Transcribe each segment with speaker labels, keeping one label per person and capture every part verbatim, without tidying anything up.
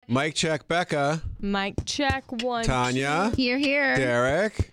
Speaker 1: Mic check, Becca.
Speaker 2: Mic check, one.
Speaker 1: Tanya.
Speaker 3: Here, here.
Speaker 1: Derek.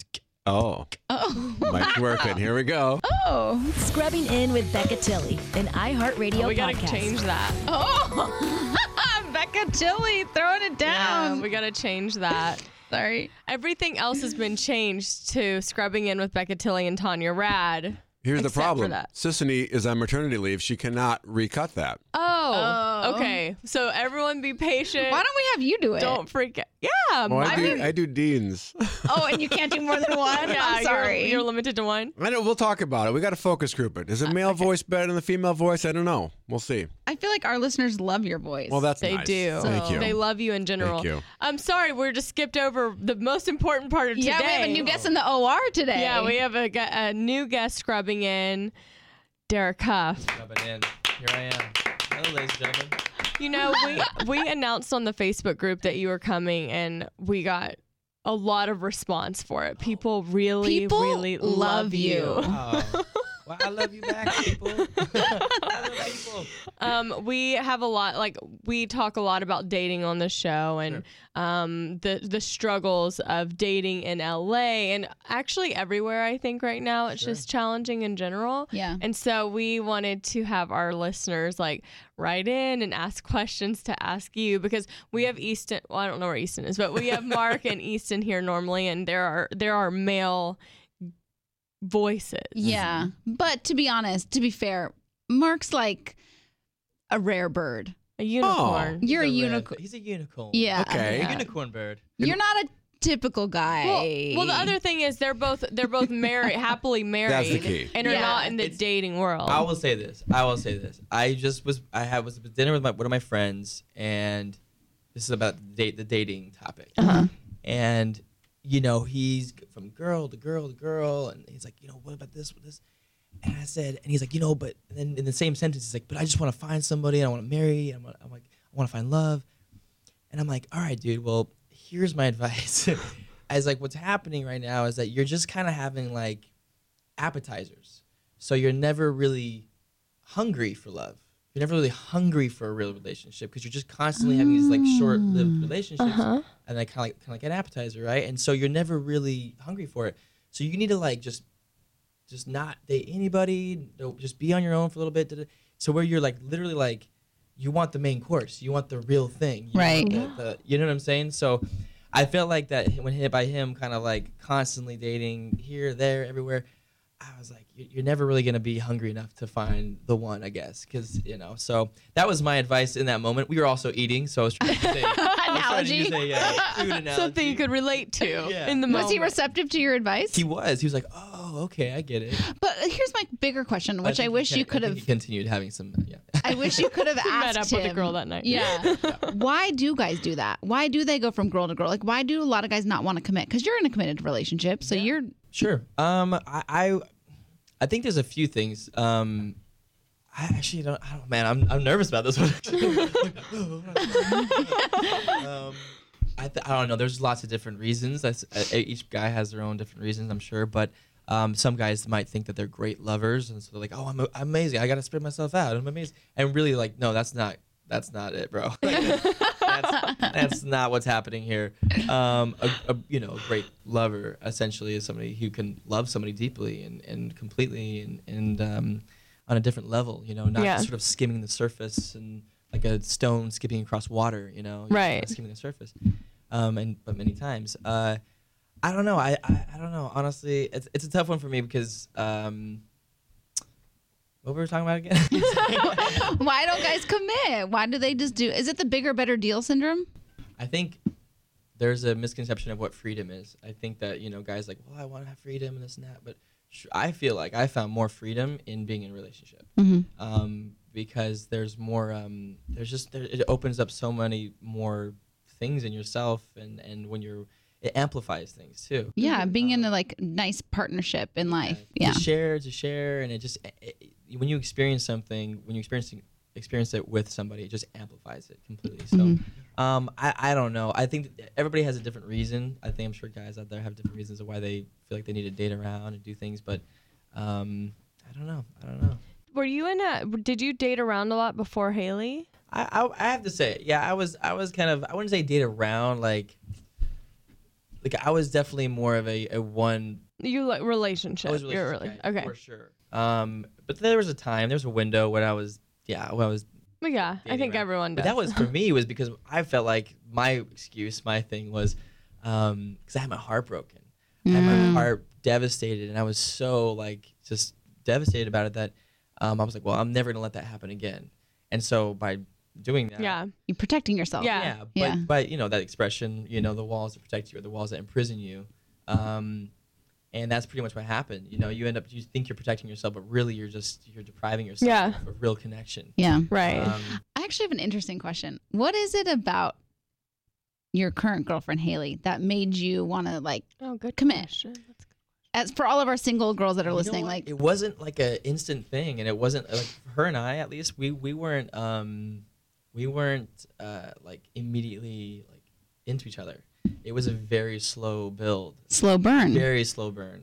Speaker 1: Oh.
Speaker 3: Oh.
Speaker 1: Mic's working. Here we go.
Speaker 3: Oh.
Speaker 4: Scrubbing In with Becca Tilly, an iHeartRadio
Speaker 2: Oh, we gotta
Speaker 4: podcast.
Speaker 2: change that.
Speaker 3: Oh. Becca Tilly throwing it down.
Speaker 2: Yeah, we gotta change that.
Speaker 3: Sorry.
Speaker 2: Everything else has been changed to Scrubbing In with Becca Tilly and Tanya Rad.
Speaker 1: Here's the
Speaker 2: Except for
Speaker 1: problem.
Speaker 2: that.
Speaker 1: Sissany is on maternity leave. She cannot recut that.
Speaker 2: Oh,
Speaker 3: Oh.
Speaker 2: okay. So everyone be patient.
Speaker 3: Why don't we have you do it?
Speaker 2: Don't freak out. Yeah.
Speaker 1: Well, I,
Speaker 2: I
Speaker 1: do,
Speaker 2: mean,
Speaker 1: I do Dean's.
Speaker 3: Oh, and you can't do more than one?
Speaker 2: yeah,
Speaker 3: I'm sorry.
Speaker 2: You're, you're limited to one.
Speaker 1: I know. We'll talk about it. We got to focus group it. Is a male voice better than the female voice? I don't know. We'll see.
Speaker 3: I feel like our listeners love your voice.
Speaker 1: Well, that's
Speaker 2: They
Speaker 1: nice.
Speaker 2: do.
Speaker 1: Thank you.
Speaker 2: They love you in general.
Speaker 1: Thank you.
Speaker 2: I'm sorry, we're just skipped over the most important part of today.
Speaker 3: yeah, we have a new guest in the O R today.
Speaker 2: Yeah, we have a, gu- a new guest scrubbing in, Derek Huff.
Speaker 5: Jumping in. Here I am. Hello, ladies and gentlemen.
Speaker 2: You know, we we announced on the Facebook group that you were coming, and we got a lot of response for it. People really,
Speaker 3: People
Speaker 2: really love,
Speaker 3: love
Speaker 2: you.
Speaker 3: you.
Speaker 5: Oh, well, I love you back, people. I love people.
Speaker 2: Um, we have a lot, like we talk a lot about dating on the show, and um, the the struggles of dating in L A and actually everywhere. I think right now it's
Speaker 5: Sure.
Speaker 2: just challenging in general.
Speaker 3: Yeah.
Speaker 2: And so we wanted to have our listeners like write in and ask questions to ask you, because we have Easton. Well, I don't know where Easton is, but we have Mark and Easton here normally, and there are there are male voices.
Speaker 3: Yeah. But to be honest, to be fair, Mark's like a rare bird.
Speaker 2: A unicorn.
Speaker 3: You're a
Speaker 5: He's red-
Speaker 3: unicorn.
Speaker 5: He's a unicorn.
Speaker 3: Yeah.
Speaker 1: Okay.
Speaker 5: A
Speaker 3: yeah.
Speaker 5: unicorn bird.
Speaker 3: You're not a typical guy.
Speaker 2: Well, well, the other thing is they're both they're both married, happily married,
Speaker 1: That's the key.
Speaker 2: and are
Speaker 3: Yeah.
Speaker 2: not in the
Speaker 5: It's-
Speaker 2: dating world.
Speaker 5: I will say this. I will say this. I just was. I had was at dinner with my, one of my friends, and this is about the date the dating topic.
Speaker 3: Uh-huh.
Speaker 5: And you know, he's from girl to girl to girl, and he's like, you know, what about this? What this? And I said, and he's like, you know, but and then in the same sentence, he's like, but I just want to find somebody. And I want to marry. And I'm, I'm like, I want to find love. And I'm like, all right, dude. Well, here's my advice. As like, what's happening right now is that you're just kind of having like appetizers. So you're never really hungry for love. You're never really hungry for a real relationship because you're just constantly having these like short-lived relationships,
Speaker 2: Uh-huh.
Speaker 5: and like kind of like kind of like an appetizer, right? And so you're never really hungry for it. So you need to like just just not date anybody. No, just be on your own for a little bit. da-da. So where you're like literally like you want the main course, you want the real thing, you
Speaker 3: Right.
Speaker 5: want the, the, you know what I'm saying? So I felt like that when hit by him, kind of like constantly dating here, there, everywhere. I was like, you- you're never really gonna be hungry enough to find the one, I guess, because you know. So that was my advice in that moment. We were also eating, so I was trying to say, I was trying to use
Speaker 3: Analogy.
Speaker 5: a uh, food analogy.
Speaker 2: Something you could relate to
Speaker 5: Yeah.
Speaker 2: in the
Speaker 3: Was
Speaker 2: moment.
Speaker 3: he receptive to your advice?
Speaker 5: He was. He was like, oh, okay, I get it.
Speaker 3: But here's my bigger question, which I,
Speaker 5: think
Speaker 3: wish
Speaker 5: he
Speaker 3: you
Speaker 5: con-
Speaker 3: could
Speaker 5: I
Speaker 3: have.
Speaker 5: think He continued having some. Yeah.
Speaker 3: I wish you could have
Speaker 2: He met
Speaker 3: asked
Speaker 2: up
Speaker 3: him.
Speaker 2: with the girl that night.
Speaker 3: Yeah. Why do guys do that? Why do they go from girl to girl? Like, why do a lot of guys not want to commit? Because you're in a committed relationship, so you're.
Speaker 5: Sure. Um, I, I, I think there's a few things. Um, I actually don't. I don't. Man, I'm I'm nervous about this one. um, I th- I don't know. There's lots of different reasons. That's, uh, each guy has their own different reasons, I'm sure. But um, some guys might think that they're great lovers, and so they're like, "Oh, I'm, a- I'm amazing. I gotta spread myself out. I'm amazing." And really, like, no, that's not. That's not it, bro. Like, that's, that's not what's happening here. Um, a, a you know, a great lover essentially is somebody who can love somebody deeply and, and completely and and um, on a different level. You know, not
Speaker 2: Yeah.
Speaker 5: just sort of skimming the surface and like a stone skipping across water. You know, You're
Speaker 2: Right.
Speaker 5: kinda skimming the surface. Um, and but many times, uh, I don't know. I, I I don't know. Honestly, it's it's a tough one for me because. Um, what were we talking about again?
Speaker 3: Why don't guys commit? Why do they just do? Is it the bigger, better deal syndrome?
Speaker 5: I think there's a misconception of what freedom is. I think that, you know, guys like, well, I want to have freedom and this and that. But sh- I feel like I found more freedom in being in a relationship
Speaker 3: Mm-hmm.
Speaker 5: um, because there's more, um, there's just, there, it opens up so many more things in yourself. And, and when you're, it amplifies things too.
Speaker 3: Yeah, being in
Speaker 5: Um,
Speaker 3: a like nice partnership in life. Yeah.
Speaker 5: To share, to share. And it just, it, it, when you experience something, when you experience, experience it with somebody, it just amplifies it completely. So.
Speaker 3: Mhm.
Speaker 5: Um, I, I don't know. I think that everybody has a different reason. I think I'm sure guys out there have different reasons of why they feel like they need to date around and do things, but um, I don't know. I don't know.
Speaker 2: Were you in a? Did you date around a lot before Haley?
Speaker 5: I, I I have to say, yeah, I was I was kind of I wouldn't say date around like like I was definitely more of a, a one.
Speaker 2: You like relationship.
Speaker 5: I was
Speaker 2: You're
Speaker 5: relationship
Speaker 2: really
Speaker 5: guy,
Speaker 2: okay.
Speaker 5: for sure. Um, but there was a time, there was a window when I was yeah when I was.
Speaker 2: But yeah, I
Speaker 5: dating
Speaker 2: think
Speaker 5: around.
Speaker 2: everyone does.
Speaker 5: But that was for me was because I felt like my excuse, my thing was um because I had my heart broken. I had my heart devastated, and I was so like just devastated about it that um I was like, well, I'm never gonna let that happen again. And so by doing that,
Speaker 2: yeah.
Speaker 3: You're protecting yourself.
Speaker 2: Yeah.
Speaker 5: yeah, but,
Speaker 3: Yeah.
Speaker 5: but you know that expression, you know, the walls that protect you or the walls that imprison you, um, and that's pretty much what happened. You know, you end up you think you're protecting yourself, but really you're just you're depriving yourself
Speaker 2: Yeah.
Speaker 5: of a real connection.
Speaker 3: Yeah.
Speaker 2: Right.
Speaker 5: Um,
Speaker 3: I actually have an interesting question. What is it about your current girlfriend, Haley, that made you want to, like,
Speaker 2: oh, good
Speaker 3: commit.
Speaker 2: question. That's good.
Speaker 3: as for all of our single girls that are
Speaker 5: You know
Speaker 3: listening,
Speaker 5: what?
Speaker 3: like,
Speaker 5: it wasn't like an instant thing, and it wasn't like for her and I at least we we weren't um we weren't uh like immediately like into each other. It was a very slow build,
Speaker 3: slow burn.
Speaker 5: very slow burn,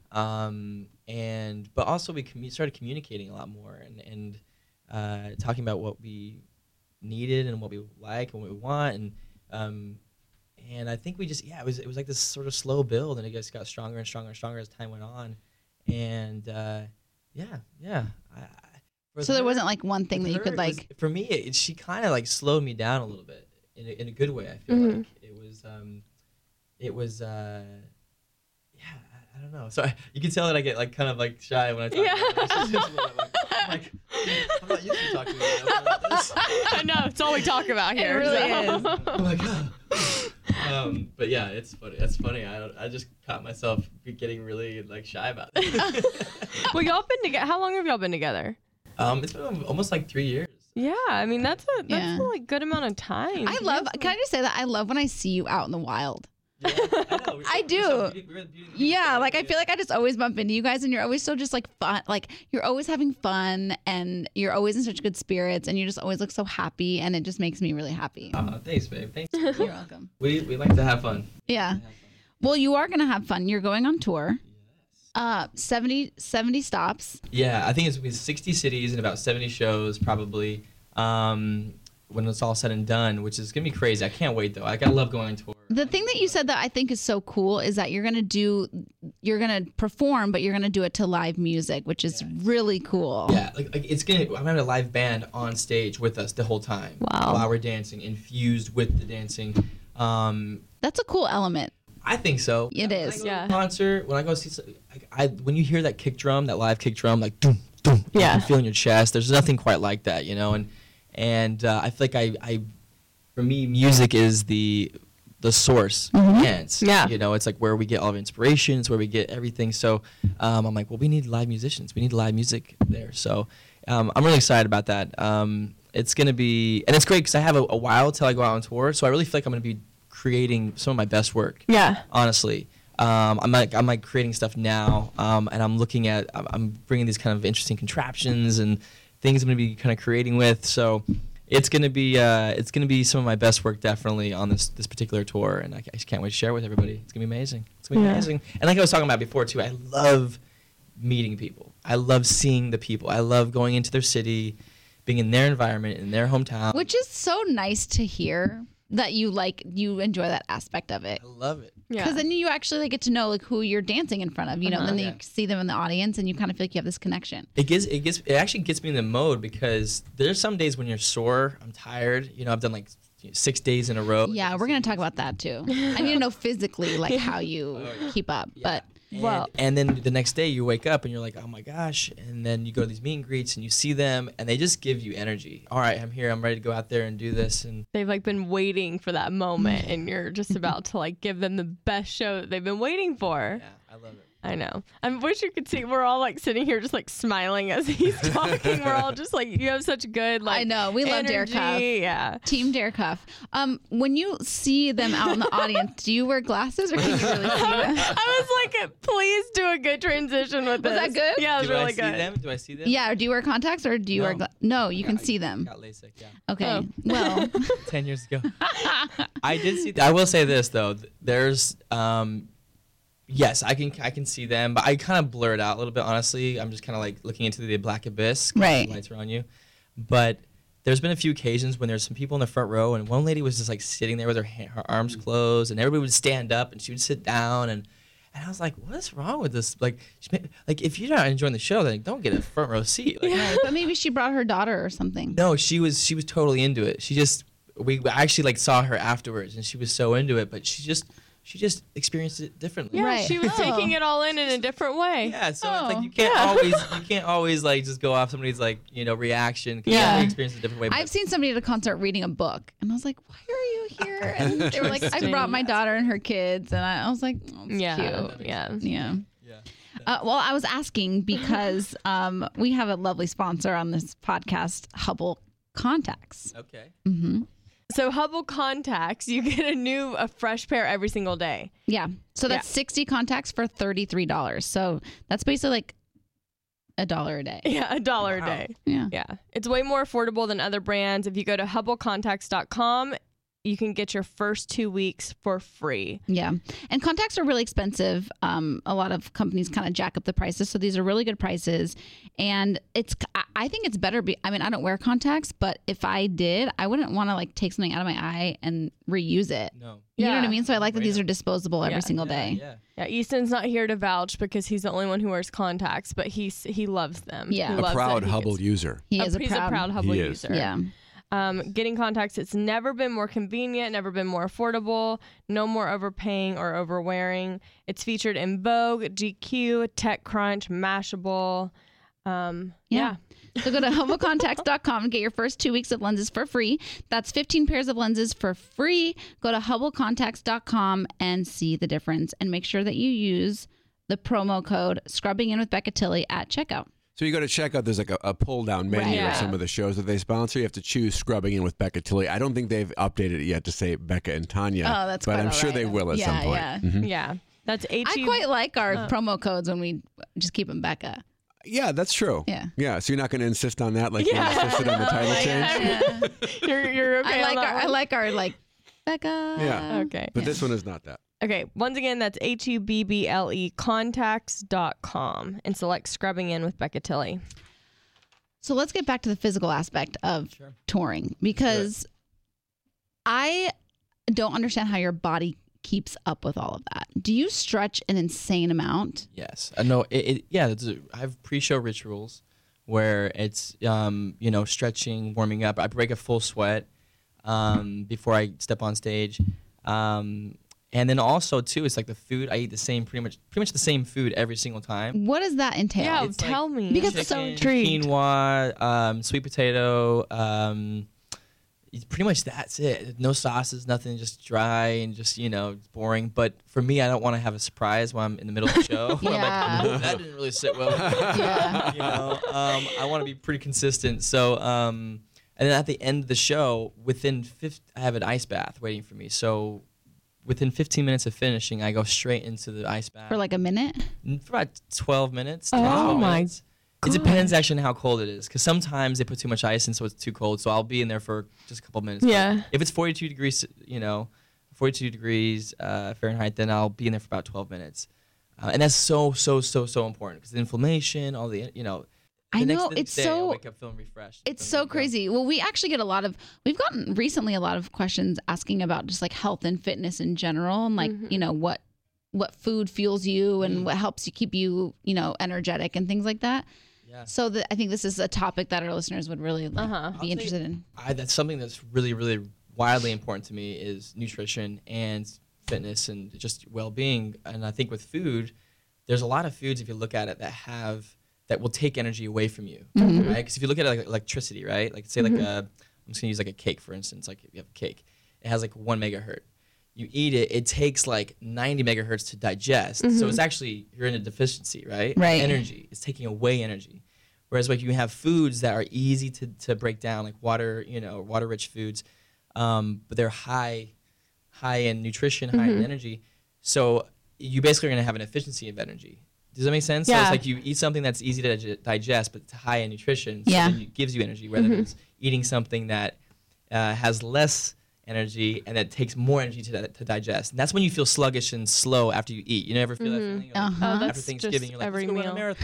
Speaker 5: um and but also we commu- started communicating a lot more and and uh talking about what we needed and what we like and what we want and um and I think we just yeah it was it was like this sort of slow build and it just got stronger and stronger and stronger as time went on and uh yeah yeah I, I, for
Speaker 3: So there
Speaker 5: her-
Speaker 3: wasn't like one thing
Speaker 5: with
Speaker 3: that you
Speaker 5: her,
Speaker 3: could
Speaker 5: it was-
Speaker 3: like.
Speaker 5: for me it, she kind of like slowed me down a little bit in a, in a good way. I feel
Speaker 2: Mhm.
Speaker 5: like it was um it was uh yeah I, I don't know, so I, you can tell that I get like kind of like shy when I talk
Speaker 2: Yeah.
Speaker 5: about relationships, but I'm like, I'm like I'm not used to talking about this.
Speaker 2: I know it's all we talk about here.
Speaker 3: really
Speaker 2: so.
Speaker 3: is.
Speaker 5: I'm like, oh. um, but yeah, it's funny. That's funny. I don't, I just caught myself getting really like shy about it.
Speaker 2: Well, y'all been together. How long have y'all been together?
Speaker 5: um, it's been almost like three years.
Speaker 2: Yeah, I mean that's a that's
Speaker 3: Yeah.
Speaker 2: a like good amount of time.
Speaker 3: I love. Can I just say that I love when I see you out in the wild.
Speaker 5: Yeah, I know. We-
Speaker 3: I
Speaker 5: we
Speaker 3: do.
Speaker 5: saw Beauty- we were at Beauty and the Beast
Speaker 3: Yeah,
Speaker 5: together,
Speaker 3: like I
Speaker 5: yeah.
Speaker 3: feel like I just always bump into you guys, and you're always so just like fun. Like you're always having fun, and you're always in such good spirits, and you just always look so happy, and it just makes me really happy.
Speaker 5: Aw, thanks, babe. Thanks.
Speaker 3: You're welcome.
Speaker 5: we we like to have fun.
Speaker 3: Yeah.
Speaker 5: Have fun.
Speaker 3: Well, you are gonna have fun. You're going on tour. Uh, seventy, seventy stops.
Speaker 5: Yeah, I think it's gonna be sixty cities and about seventy shows probably. Um, when it's all said and done, which is gonna be crazy. I can't wait though. Like I love going on tour.
Speaker 3: The thing that you said that I think is so cool is that you're gonna do, you're gonna perform, but you're gonna do it to live music, which is really cool.
Speaker 5: Yeah, like, like it's gonna. I'm having a live band on stage with us the whole time.
Speaker 2: Wow.
Speaker 5: While we're dancing, infused with the dancing. Um,
Speaker 3: That's a cool element.
Speaker 5: I think so.
Speaker 3: It
Speaker 5: When I
Speaker 3: is.
Speaker 5: go to
Speaker 2: Yeah.
Speaker 5: a concert, when I go see, some- like, I when you hear that kick drum, that live kick drum, like doom doom, you
Speaker 2: Yeah.
Speaker 5: can feel in your chest. There's nothing quite like that, you know. And and uh, I feel like I, I, for me, music is the the source of dance.
Speaker 2: Yeah.
Speaker 5: You know, it's like where we get all of inspiration. It's where we get everything. So um, I'm like, well, we need live musicians. We need live music there. So um, I'm really excited about that. Um, it's gonna be, and it's great because I have a, a while till I go out on tour. So I really feel like I'm gonna be creating some of my best work.
Speaker 2: Yeah.
Speaker 5: Honestly, um, I'm like I'm like creating stuff now, um, and I'm looking at I'm, I'm bringing these kind of interesting contraptions and things I'm gonna be kind of creating with. So it's gonna be uh, it's gonna be some of my best work definitely on this this particular tour, and I, I just can't wait to share it with everybody. It's gonna be amazing. It's gonna be
Speaker 2: Yeah.
Speaker 5: amazing. And like I was talking about before too, I love meeting people. I love seeing the people. I love going into their city, being in their environment, in their hometown.
Speaker 3: Which is so nice to hear that you like, you enjoy that aspect of it.
Speaker 5: I love it.
Speaker 2: Yeah.
Speaker 3: Because then you actually like, get to know like who you're dancing in front of, you know,
Speaker 2: Uh-huh.
Speaker 3: then
Speaker 5: Yeah.
Speaker 3: you see them in the audience and you kind of feel like you have this connection.
Speaker 5: It gets it gets it actually gets me in the mode because there's some days when you're sore, I'm tired. You know, I've done like you know, six days in a row.
Speaker 3: Yeah, we're going to talk about that too. I need to know physically like how you
Speaker 5: Oh, yeah.
Speaker 3: keep up.
Speaker 5: Yeah.
Speaker 3: But
Speaker 5: And,
Speaker 2: Well-
Speaker 5: and then the next day you wake up and you're like, oh my gosh. And then you go to these meet and greets and you see them and they just give you energy. All right, I'm here. I'm ready to go out there and do this. And
Speaker 2: They've like been waiting for that moment, and you're just about to like give them the best show that they've been waiting for.
Speaker 5: yeah, I love it.
Speaker 2: I know. I wish you could see. We're all like sitting here, just like smiling as he's talking. We're all just like, you have such good like.
Speaker 3: I know. We love Derek Huff.
Speaker 2: energy. Yeah.
Speaker 3: Team Dare Cuff. Um, when you see them out in the audience, do you wear glasses or can you really see them?
Speaker 2: I was like, please do a good transition with
Speaker 3: Was
Speaker 2: this.
Speaker 3: that good?
Speaker 2: Yeah, it was
Speaker 5: do I
Speaker 2: really
Speaker 5: see
Speaker 2: good.
Speaker 5: them? Do I see them?
Speaker 3: Yeah, or do you wear contacts or do you wear
Speaker 5: No.
Speaker 3: gla- No, you can
Speaker 5: Got-
Speaker 3: see them.
Speaker 5: Got LASIK, yeah.
Speaker 3: Okay.
Speaker 2: Oh.
Speaker 3: Well,
Speaker 5: ten years ago. I did see. I will say this though. th- There's, um, yes, I can I can see them, but I kind of blur it out a little bit. Honestly, I'm just kind of like looking into the black abyss. 'cause
Speaker 3: Right.
Speaker 5: The lights are on you, but there's been a few occasions when there's some people in the front row, and one lady was just like sitting there with her ha- her arms closed, and everybody would stand up, and she would sit down, and and I was like, what is wrong with this? Like, she, like if you're not enjoying the show, then don't get a front row seat. Like,
Speaker 3: Right, but maybe she brought her daughter or something.
Speaker 5: no, she was she was totally into it. She just we actually like saw her afterwards, and she was so into it, but she just she just experienced it differently.
Speaker 2: Yeah,
Speaker 3: Right.
Speaker 2: she was
Speaker 3: Oh.
Speaker 2: taking it all in in a different way.
Speaker 5: Yeah, so it's
Speaker 3: Oh.
Speaker 5: like you can't
Speaker 2: Yeah.
Speaker 5: always you can't always like just go off somebody's like you know reaction. 'Cause
Speaker 2: Yeah.
Speaker 5: everybody experiences it a different way.
Speaker 3: I've
Speaker 5: but-
Speaker 3: seen somebody at a concert reading a book, and I was like, "Why are you here?" And they were like, "I
Speaker 2: Interesting.
Speaker 3: brought my daughter and her kids," and I, I was like, oh, "That's
Speaker 2: Yeah,
Speaker 3: cute."
Speaker 2: yeah.
Speaker 3: Yeah.
Speaker 5: yeah.
Speaker 3: Uh, well, I was asking because um, we have a lovely sponsor on this podcast, Hubble Contacts.
Speaker 5: Okay.
Speaker 3: hmm
Speaker 2: So Hubble Contacts, you get a new, a fresh pair every single day.
Speaker 3: Yeah. So that's
Speaker 2: Yeah.
Speaker 3: sixty contacts for thirty-three dollars. So that's basically like a dollar a day.
Speaker 2: Yeah, a dollar
Speaker 5: Wow.
Speaker 2: a day.
Speaker 3: Yeah.
Speaker 2: Yeah, it's way more affordable than other brands. If you go to hubble contacts dot com, you can get your first two weeks for free.
Speaker 3: Yeah. And contacts are really expensive. Um, a lot of companies kind of jack up the prices. So these are really good prices. And it's, I- I think it's better. Be, I mean, I don't wear contacts, but if I did, I wouldn't want to like take something out of my eye and reuse it.
Speaker 5: No.
Speaker 3: You know what I
Speaker 2: Yeah.
Speaker 3: mean? So I like that these
Speaker 5: Right.
Speaker 3: are disposable every
Speaker 2: Yeah.
Speaker 3: single
Speaker 5: Yeah,
Speaker 3: day.
Speaker 5: Yeah.
Speaker 2: Yeah, Easton's not here to vouch because he's the only one who wears contacts, but he's he loves them.
Speaker 3: Yeah.
Speaker 2: He
Speaker 3: A
Speaker 1: A
Speaker 2: loves
Speaker 1: proud
Speaker 2: that he
Speaker 1: Hubble
Speaker 2: gets-
Speaker 1: user.
Speaker 3: He
Speaker 2: a-
Speaker 3: is a
Speaker 2: he's
Speaker 3: proud,
Speaker 2: a proud Hubble
Speaker 1: He is.
Speaker 2: user.
Speaker 3: Yeah.
Speaker 2: Um, getting contacts, it's never been more convenient, never been more affordable, no more overpaying or overwearing. It's featured in Vogue, G Q, TechCrunch, Mashable. Um,
Speaker 3: Yeah.
Speaker 2: yeah.
Speaker 3: So go to hubble contacts dot com and get your first two weeks of lenses for free. That's fifteen pairs of lenses for free. Go to hubble contacts dot com and see the difference. And make sure that you use the promo code Scrubbing In with Becca Tilley at checkout.
Speaker 1: So you go to check out, there's like a, a pull down menu
Speaker 3: Right.
Speaker 2: Yeah.
Speaker 1: of some of the shows that they sponsor. You have to choose Scrubbing In with Becca Tilley. I don't think they've updated it yet to say Becca and Tanya.
Speaker 3: Oh, that's
Speaker 1: But
Speaker 3: quite
Speaker 1: I'm
Speaker 3: all
Speaker 1: sure
Speaker 3: right.
Speaker 1: they will at
Speaker 3: Yeah,
Speaker 1: some point.
Speaker 3: yeah.
Speaker 1: Mhm.
Speaker 2: Yeah. That's H
Speaker 3: I
Speaker 2: E.
Speaker 3: quite like our
Speaker 2: Uh.
Speaker 3: promo codes when we just keep them Becca.
Speaker 1: Yeah, that's true.
Speaker 3: Yeah.
Speaker 1: Yeah. So you're not going to insist on that like
Speaker 2: Yeah.
Speaker 1: you insisted on the title
Speaker 2: Like,
Speaker 1: change?
Speaker 2: I'm- you're, you're okay
Speaker 3: I
Speaker 2: on
Speaker 3: like
Speaker 2: that
Speaker 3: our I
Speaker 2: one?
Speaker 3: like our like Becca.
Speaker 1: Yeah.
Speaker 2: Okay.
Speaker 1: But this one is not that.
Speaker 2: Okay, once again, that's H U B B L E contacts dot com and select Scrubbing In with Becca Tilley.
Speaker 3: So let's get back to the physical aspect of
Speaker 5: Sure.
Speaker 3: touring because I don't understand how your body keeps up with all of that. Do you stretch an insane amount?
Speaker 5: Yes. I know. It, it, yeah. It's a, I have pre-show rituals where it's um, you know stretching, warming up. I break a full sweat um, before I step on stage. Um, and then also too, it's like the food. I eat the same, pretty much, pretty much the same food every single time.
Speaker 3: What does that entail?
Speaker 2: Yeah,
Speaker 5: It's
Speaker 2: tell
Speaker 5: like
Speaker 2: me.
Speaker 3: Because
Speaker 2: I'm so
Speaker 5: Chicken,
Speaker 2: intrigued.
Speaker 5: Quinoa, um, sweet potato. Um, it's pretty much that's it. No sauces, nothing, just dry and just you know it's boring. But for me, I don't want to have a surprise when I'm in the middle of the show. Where
Speaker 3: Yeah.
Speaker 5: I'm like, "Ooh, that didn't really sit well. with me."
Speaker 3: Yeah.
Speaker 5: You know, um, I want to be pretty consistent. So, um, and then at the end of the show, within fifty, I have an ice bath waiting for me. So, within fifteen minutes of finishing, I go straight into the ice bath
Speaker 3: For like a minute?
Speaker 5: for about twelve minutes.
Speaker 2: Oh
Speaker 5: ten, twelve
Speaker 2: my
Speaker 5: minutes. It depends actually on how cold it is, because sometimes they put too much ice in, so it's too cold. So I'll be in there for just a couple minutes. But
Speaker 2: Yeah.
Speaker 5: if it's forty-two degrees, you know, forty-two degrees uh, Fahrenheit, then I'll be in there for about twelve minutes. Uh, and that's so, so, so, so important because the inflammation, all the, you know.
Speaker 3: I
Speaker 5: the next-
Speaker 3: know,
Speaker 5: the next
Speaker 3: it's
Speaker 5: day, I
Speaker 3: so-
Speaker 5: wake up feeling refreshed.
Speaker 3: It's
Speaker 5: feeling
Speaker 3: so
Speaker 5: good to go.
Speaker 3: crazy. Well, we actually get a lot of, we've gotten recently a lot of questions asking about just like health and fitness in general and like,
Speaker 2: Mhm.
Speaker 3: you know, what what food fuels you and
Speaker 5: Mm.
Speaker 3: what helps you keep you, you know, energetic and things like that.
Speaker 5: Yeah.
Speaker 3: So that I think this is a topic that our listeners would really like,
Speaker 2: Uh-huh.
Speaker 3: be
Speaker 5: I'll
Speaker 3: interested in.
Speaker 5: I, that's something that's really, really wildly important to me is nutrition and fitness and just well-being. And I think with food, there's a lot of foods, if you look at it, that have that will take energy away from you,
Speaker 3: Mhm.
Speaker 5: right? Because if you look at it like electricity, right? Like say like a, I'm just gonna use like a cake for instance. Like if you have a cake, it has like one megahertz. You eat it, it takes like ninety megahertz to digest. So it's actually you're in a deficiency, right?
Speaker 3: Right.
Speaker 5: Energy. It's taking away energy. Whereas like you have foods that are easy to, to break down, like water, you know, water-rich foods, um, but they're high, high in nutrition, high in energy. So you basically are going to have an efficiency of energy. Does that make sense? So
Speaker 2: Yeah.
Speaker 5: it's like you eat something that's easy to dig- digest, but it's high in nutrition. So
Speaker 3: Yeah.
Speaker 5: then it gives you energy, rather than eating something that uh, has less energy and that takes more energy to, to digest. And that's when you feel sluggish and slow after you eat. You never feel that feeling? Like,
Speaker 3: Uh-huh.
Speaker 2: Oh,
Speaker 5: after
Speaker 2: that's
Speaker 5: Thanksgiving,
Speaker 2: just
Speaker 5: you're like,
Speaker 2: every
Speaker 5: let's go run
Speaker 2: meal.
Speaker 5: a marathon.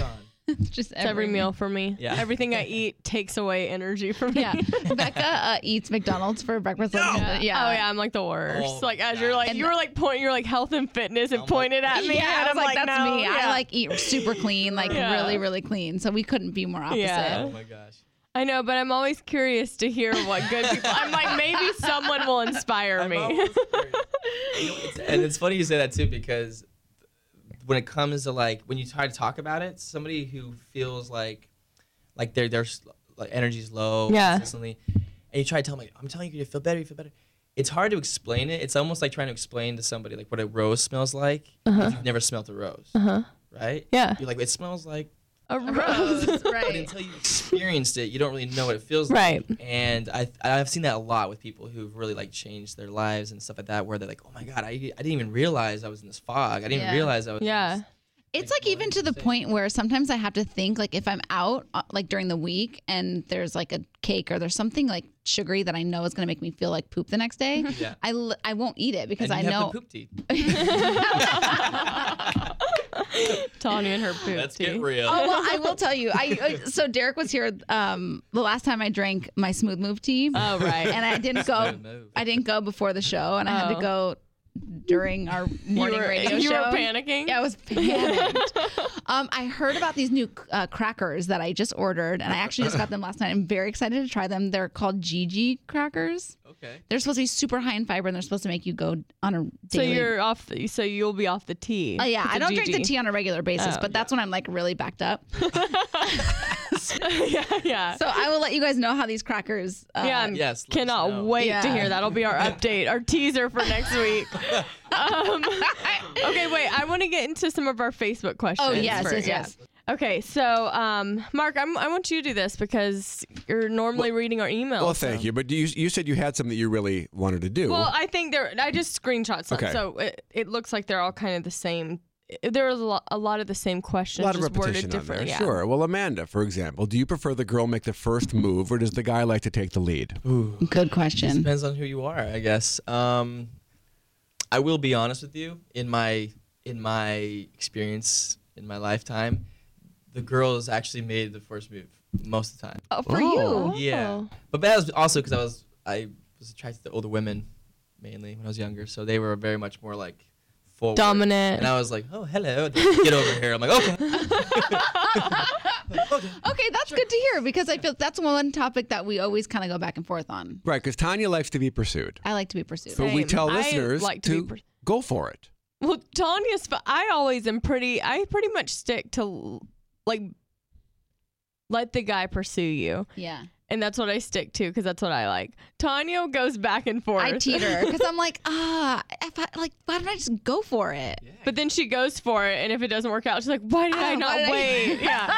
Speaker 3: It's just
Speaker 2: It's every
Speaker 3: every
Speaker 2: meal for me.
Speaker 5: Yeah.
Speaker 2: Everything I eat takes away energy from me.
Speaker 3: Yeah, Becca uh, eats McDonald's for breakfast. lunch,
Speaker 2: Yeah.
Speaker 3: and- yeah.
Speaker 2: Oh yeah, I'm like the worst.
Speaker 5: Oh,
Speaker 2: like as
Speaker 5: God.
Speaker 2: you're like
Speaker 3: And
Speaker 2: you were like pointing, you're like health and fitness and
Speaker 5: I'm
Speaker 2: pointed
Speaker 5: like-
Speaker 2: at me.
Speaker 3: Yeah,
Speaker 2: and
Speaker 3: I
Speaker 2: I'm
Speaker 3: was like,
Speaker 2: like,
Speaker 3: that's
Speaker 2: no.
Speaker 3: me.
Speaker 2: Yeah.
Speaker 3: I like eat super clean, like
Speaker 2: Yeah.
Speaker 3: really, really clean. So we couldn't be more opposite.
Speaker 2: Yeah.
Speaker 5: Oh my gosh.
Speaker 2: I know, but I'm always curious to hear what good people. I'm like, maybe someone will inspire
Speaker 5: I'm
Speaker 2: me.
Speaker 5: always curious. You know, it's- and it's funny you say that too, because when it comes to like when you try to talk about it, somebody who feels like like their their like energy's low
Speaker 2: Yeah.
Speaker 5: consistently, and you try to tell them like, I'm telling you, you feel better, you feel better. It's hard to explain it. It's almost like trying to explain to somebody like what a rose smells like
Speaker 2: Uh-huh.
Speaker 5: if you've never smelled a rose,
Speaker 2: Uh-huh.
Speaker 5: right?
Speaker 2: Yeah.
Speaker 5: You're like, it smells like
Speaker 2: A
Speaker 3: A
Speaker 2: rose.
Speaker 3: rose,
Speaker 5: but
Speaker 3: right?
Speaker 5: until you experienced it, you don't really know what it feels
Speaker 2: Right.
Speaker 5: like. And I I've seen that a lot with people who've really like changed their lives and stuff like that, where they're like, oh my god, I, I didn't even realize I was in this fog. I didn't
Speaker 3: Yeah.
Speaker 5: even realize I was. in
Speaker 2: Yeah.
Speaker 5: this-
Speaker 3: It's like even to the point where sometimes I have to think like if I'm out uh, like during the week and there's like a cake or there's something like sugary that I know is going to make me feel like poop the next day,
Speaker 5: Yeah.
Speaker 3: I, l- I won't eat it because
Speaker 5: And
Speaker 3: I
Speaker 5: you have
Speaker 3: know.
Speaker 5: the poop tea.
Speaker 2: Tanya and her poop
Speaker 5: Let's
Speaker 2: tea.
Speaker 5: get real.
Speaker 3: Oh well, I will tell you. I uh, so Derek was here um, the last time I drank my Smooth Move tea,
Speaker 2: Oh right.
Speaker 3: and I didn't go.
Speaker 5: Smooth Move.
Speaker 3: I didn't go before the show, and I had
Speaker 2: Oh.
Speaker 3: to go during our morning
Speaker 2: you were,
Speaker 3: radio
Speaker 2: you
Speaker 3: show.
Speaker 2: were panicking.
Speaker 3: Yeah, I was panicked. um, I heard about these new uh, crackers that I just ordered, and I actually just got them last night. I'm very excited to try them. They're called Gigi crackers.
Speaker 5: Okay.
Speaker 3: They're supposed to be super high in fiber, and they're supposed to make you go on a
Speaker 2: So
Speaker 3: daily.
Speaker 2: you're off. The, so you'll be off the tea.
Speaker 3: Oh yeah,
Speaker 2: It's
Speaker 3: I
Speaker 2: a
Speaker 3: don't drink the
Speaker 2: G G.
Speaker 3: tea on a regular basis,
Speaker 2: Oh,
Speaker 3: but that's when I'm like really backed up.
Speaker 2: yeah, yeah.
Speaker 3: So I will let you guys know how these crackers. Uh,
Speaker 2: yeah, I'm
Speaker 5: yes, let us
Speaker 2: cannot
Speaker 5: know.
Speaker 2: wait to
Speaker 3: Yeah.
Speaker 2: hear that. That'll be our update, our teaser for next week. Um, okay, wait. I want to get into some of our Facebook questions.
Speaker 3: Oh yes,
Speaker 2: first.
Speaker 3: yes, yes.
Speaker 2: Okay, so um, Mark, I'm, I want you to do this because you're normally reading our emails.
Speaker 1: Well, thank
Speaker 2: so-
Speaker 1: you. But you you said you had something that you really wanted to do.
Speaker 2: Well, I think they're. I just screenshot some,
Speaker 1: Okay.
Speaker 2: so it, it looks like they're all kind of the same. There was a lot, a lot of the same
Speaker 1: a
Speaker 2: questions,
Speaker 1: lot of
Speaker 2: just worded
Speaker 1: repetition on there.
Speaker 2: differently. Yeah.
Speaker 1: Sure. Well, Amanda, for example, do you prefer the girl make the first move, or does the guy like to take the lead?
Speaker 5: Ooh.
Speaker 3: Good
Speaker 5: It
Speaker 3: question.
Speaker 5: depends on who you are, I guess. Um, I will be honest with you. In my in my experience in my lifetime, the girls actually made the first move most of the time.
Speaker 3: Oh, for
Speaker 1: Oh.
Speaker 3: you.
Speaker 5: Yeah, but that was also because I was I was attracted to older women mainly when I was younger, so they were very much more like forward.
Speaker 2: Dominant.
Speaker 5: And I was like, oh hello, get over here. I'm like, okay. okay.
Speaker 3: Okay, that's good to hear because I feel that's one topic that we always kind of go back and forth on.
Speaker 1: Right, because Tanya likes to be pursued.
Speaker 3: I like to be pursued.
Speaker 1: So we
Speaker 2: Same.
Speaker 1: tell
Speaker 2: I
Speaker 1: listeners
Speaker 2: like to
Speaker 1: to,
Speaker 2: be pur-
Speaker 1: go for it.
Speaker 2: Well, Tanya's. But I always am pretty. I pretty much stick to like let the guy pursue you,
Speaker 3: Yeah.
Speaker 2: and that's what I stick to because that's what I like. Tanya goes back and forth.
Speaker 3: I teeter because I'm like, ah, if I like, why don't I just go for it?
Speaker 2: But then she goes for it, and if it doesn't work out, she's like, "Why did I
Speaker 3: Oh,
Speaker 2: not
Speaker 3: why did I-
Speaker 2: wait?" yeah,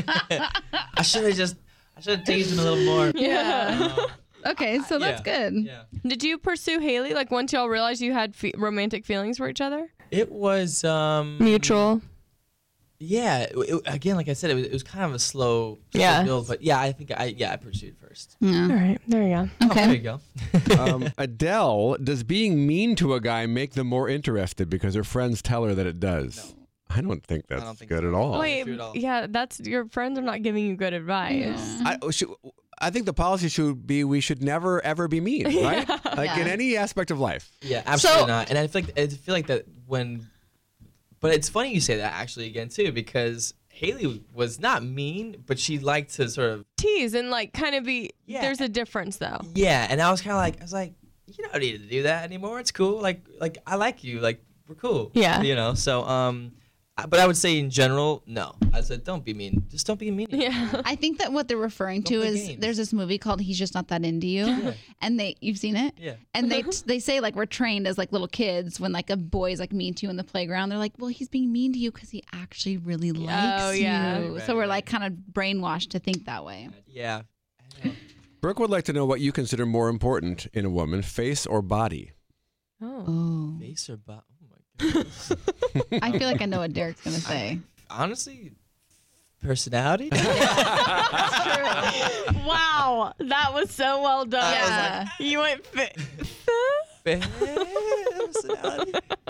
Speaker 5: I should have just I should have tasted a little more.
Speaker 2: yeah.
Speaker 5: Um,
Speaker 3: Okay, so that's
Speaker 5: yeah.
Speaker 3: good.
Speaker 5: Yeah.
Speaker 2: Did you pursue Haley? Like once y'all realized you had fe- romantic feelings for each other?
Speaker 5: It was um
Speaker 2: Mutual.
Speaker 5: Yeah, it, it- again, like I said, it was, it was kind of a slow, slow
Speaker 2: Yeah.
Speaker 5: build, but yeah, I think I yeah I pursued first.
Speaker 2: All
Speaker 3: Yeah.
Speaker 2: right, there you go.
Speaker 5: Oh, there
Speaker 3: Okay.
Speaker 5: you go.
Speaker 1: Um, Adele, does being mean to a guy make them more interested because her friends tell her that it does? I don't think that's
Speaker 5: don't think
Speaker 1: good
Speaker 5: so.
Speaker 1: at all.
Speaker 5: Oh,
Speaker 2: Wait,
Speaker 5: true at all.
Speaker 2: yeah, that's your friends are not giving you good advice.
Speaker 1: I, should, I think the policy should be we should never ever be mean, right? Like in
Speaker 3: Yeah.
Speaker 1: any aspect of life.
Speaker 5: Yeah, absolutely
Speaker 3: So-
Speaker 5: not. And I feel like I feel like that when, but it's funny you say that actually again too because Haley was not mean, but she liked to sort of
Speaker 2: Tease and like kind of be.
Speaker 5: Yeah.
Speaker 2: There's a difference though.
Speaker 5: yeah, and I was kind of like I was like you don't need to do that anymore. It's cool. Like like I like you. Like we're cool.
Speaker 2: Yeah.
Speaker 5: You know. So um, I- but I would say in general, no. I said don't be mean. Just don't be mean.
Speaker 2: Yeah.
Speaker 3: I think that what they're referring to
Speaker 5: Don't play
Speaker 3: is
Speaker 5: games.
Speaker 3: there's this movie called He's Just Not That Into You, and they you've seen it,
Speaker 5: Yeah.
Speaker 3: and they they say like we're trained as like little kids when like a boy's like mean to you in the playground, they're like, well, he's being mean to you because he actually really likes
Speaker 2: Oh, yeah.
Speaker 3: you.
Speaker 5: Right,
Speaker 3: so we're
Speaker 5: right.
Speaker 3: like kind of brainwashed to think that way.
Speaker 5: Yeah. I know.
Speaker 1: Brooke would like to know what you consider more important in a woman, face or body.
Speaker 2: Oh.
Speaker 3: Oh,
Speaker 5: Face or butt? Oh my goodness.
Speaker 3: I feel like I know what Derek's gonna say.
Speaker 5: Honestly, personality.
Speaker 2: Wow, that was so well done.
Speaker 3: Yeah.
Speaker 2: You went. Fi-
Speaker 5: personality.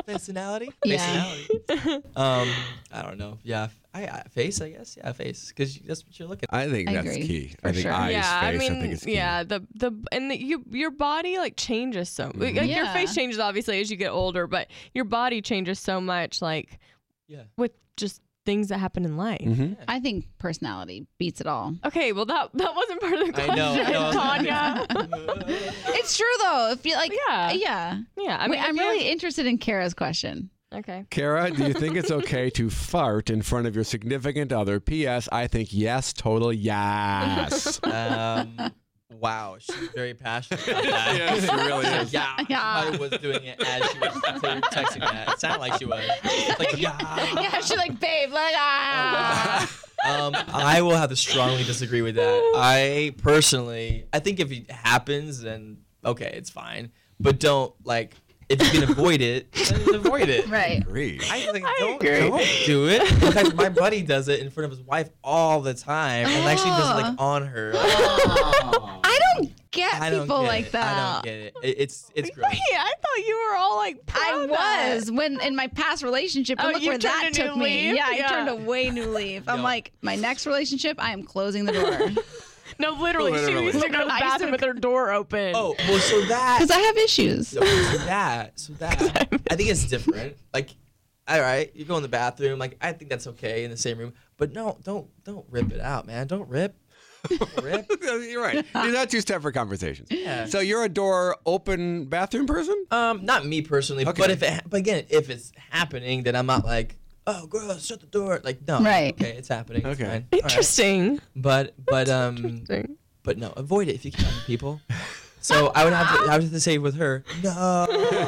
Speaker 5: Personality.
Speaker 3: Yeah.
Speaker 5: Personality. um, I don't know. Yeah, I, I face. I guess. Yeah, face. Because that's what you're looking at.
Speaker 1: I think
Speaker 3: I
Speaker 1: that's
Speaker 3: agree,
Speaker 1: key.
Speaker 3: for
Speaker 1: I think
Speaker 3: sure.
Speaker 1: eyes,
Speaker 2: yeah,
Speaker 1: face,
Speaker 2: I mean,
Speaker 1: I think it's key.
Speaker 2: yeah, the the and the, you your body like changes so like, your
Speaker 3: Yeah.
Speaker 2: face changes obviously as you get older, but your body changes so much like
Speaker 5: Yeah.
Speaker 2: with just things that happen in life.
Speaker 1: Mhm.
Speaker 3: I think personality beats it all.
Speaker 2: Okay, well that that wasn't part of the
Speaker 5: I
Speaker 2: question,
Speaker 5: know. I know.
Speaker 2: Tanya.
Speaker 3: It's true though. If you like,
Speaker 2: Yeah.
Speaker 3: yeah.
Speaker 2: yeah, I
Speaker 3: I
Speaker 2: mean,
Speaker 3: mean, I'm
Speaker 2: if you
Speaker 3: really
Speaker 2: have-
Speaker 3: interested in Kara's question.
Speaker 2: okay.
Speaker 1: Kara, do you think it's okay to fart in front of your significant other? P S. I think yes, total yes.
Speaker 5: Um, wow, she's very passionate about that.
Speaker 1: Yes, she really is.
Speaker 5: Yeah, she
Speaker 3: Yeah.
Speaker 5: probably was doing it as she was texting that. It sounded like she was. Like, yeah.
Speaker 3: Yeah, she's like, babe, like, ah.
Speaker 5: Um, I will have to strongly disagree with that. I personally, I think if it happens, then okay, it's fine. But don't like if you can avoid it, then avoid it.
Speaker 3: Right.
Speaker 1: Agreed.
Speaker 5: I, like,
Speaker 2: I
Speaker 5: don't,
Speaker 2: agree.
Speaker 5: don't do it. In fact, my buddy does it in front of his wife all the time, and actually does it like on her.
Speaker 3: I don't get
Speaker 5: I don't
Speaker 3: people
Speaker 5: get
Speaker 3: like
Speaker 5: it.
Speaker 3: that.
Speaker 5: I don't get it. it it's it's gross.
Speaker 2: Wait, I thought you were all like pro
Speaker 3: I
Speaker 2: that.
Speaker 3: was when in my past relationship, but
Speaker 2: Oh,
Speaker 3: look
Speaker 2: you
Speaker 3: where that
Speaker 2: turned a new
Speaker 3: took me.
Speaker 2: leaf?
Speaker 3: Yeah, I
Speaker 2: Yeah.
Speaker 3: turned a way new leaf. I'm
Speaker 5: No.
Speaker 3: like, my next relationship, I am closing the door
Speaker 2: No, literally,
Speaker 1: Literally.
Speaker 2: she used to go to the
Speaker 3: I used to-
Speaker 2: bathroom with her door open.
Speaker 5: Oh well, so that
Speaker 3: because I have issues.
Speaker 5: so, so that so that I think it's different. Like, all right, you go in the bathroom. Like, I think that's okay in the same room. But no, don't don't rip it out, man. Don't rip. Don't rip.
Speaker 1: You're right. These are two separate conversations.
Speaker 5: Yeah.
Speaker 1: So you're a door open bathroom person?
Speaker 5: Um, not me personally,
Speaker 1: Okay.
Speaker 5: but if it, ha- but again, if it's happening, then I'm not like, oh, girl, shut the door. Like, no,
Speaker 3: Right.
Speaker 5: Okay, it's happening. It's
Speaker 1: Okay.
Speaker 5: fine. All right.
Speaker 2: Interesting.
Speaker 5: But but um,
Speaker 2: Interesting.
Speaker 5: but no, avoid it if you can, people. So I would have to I would have to say with her, no.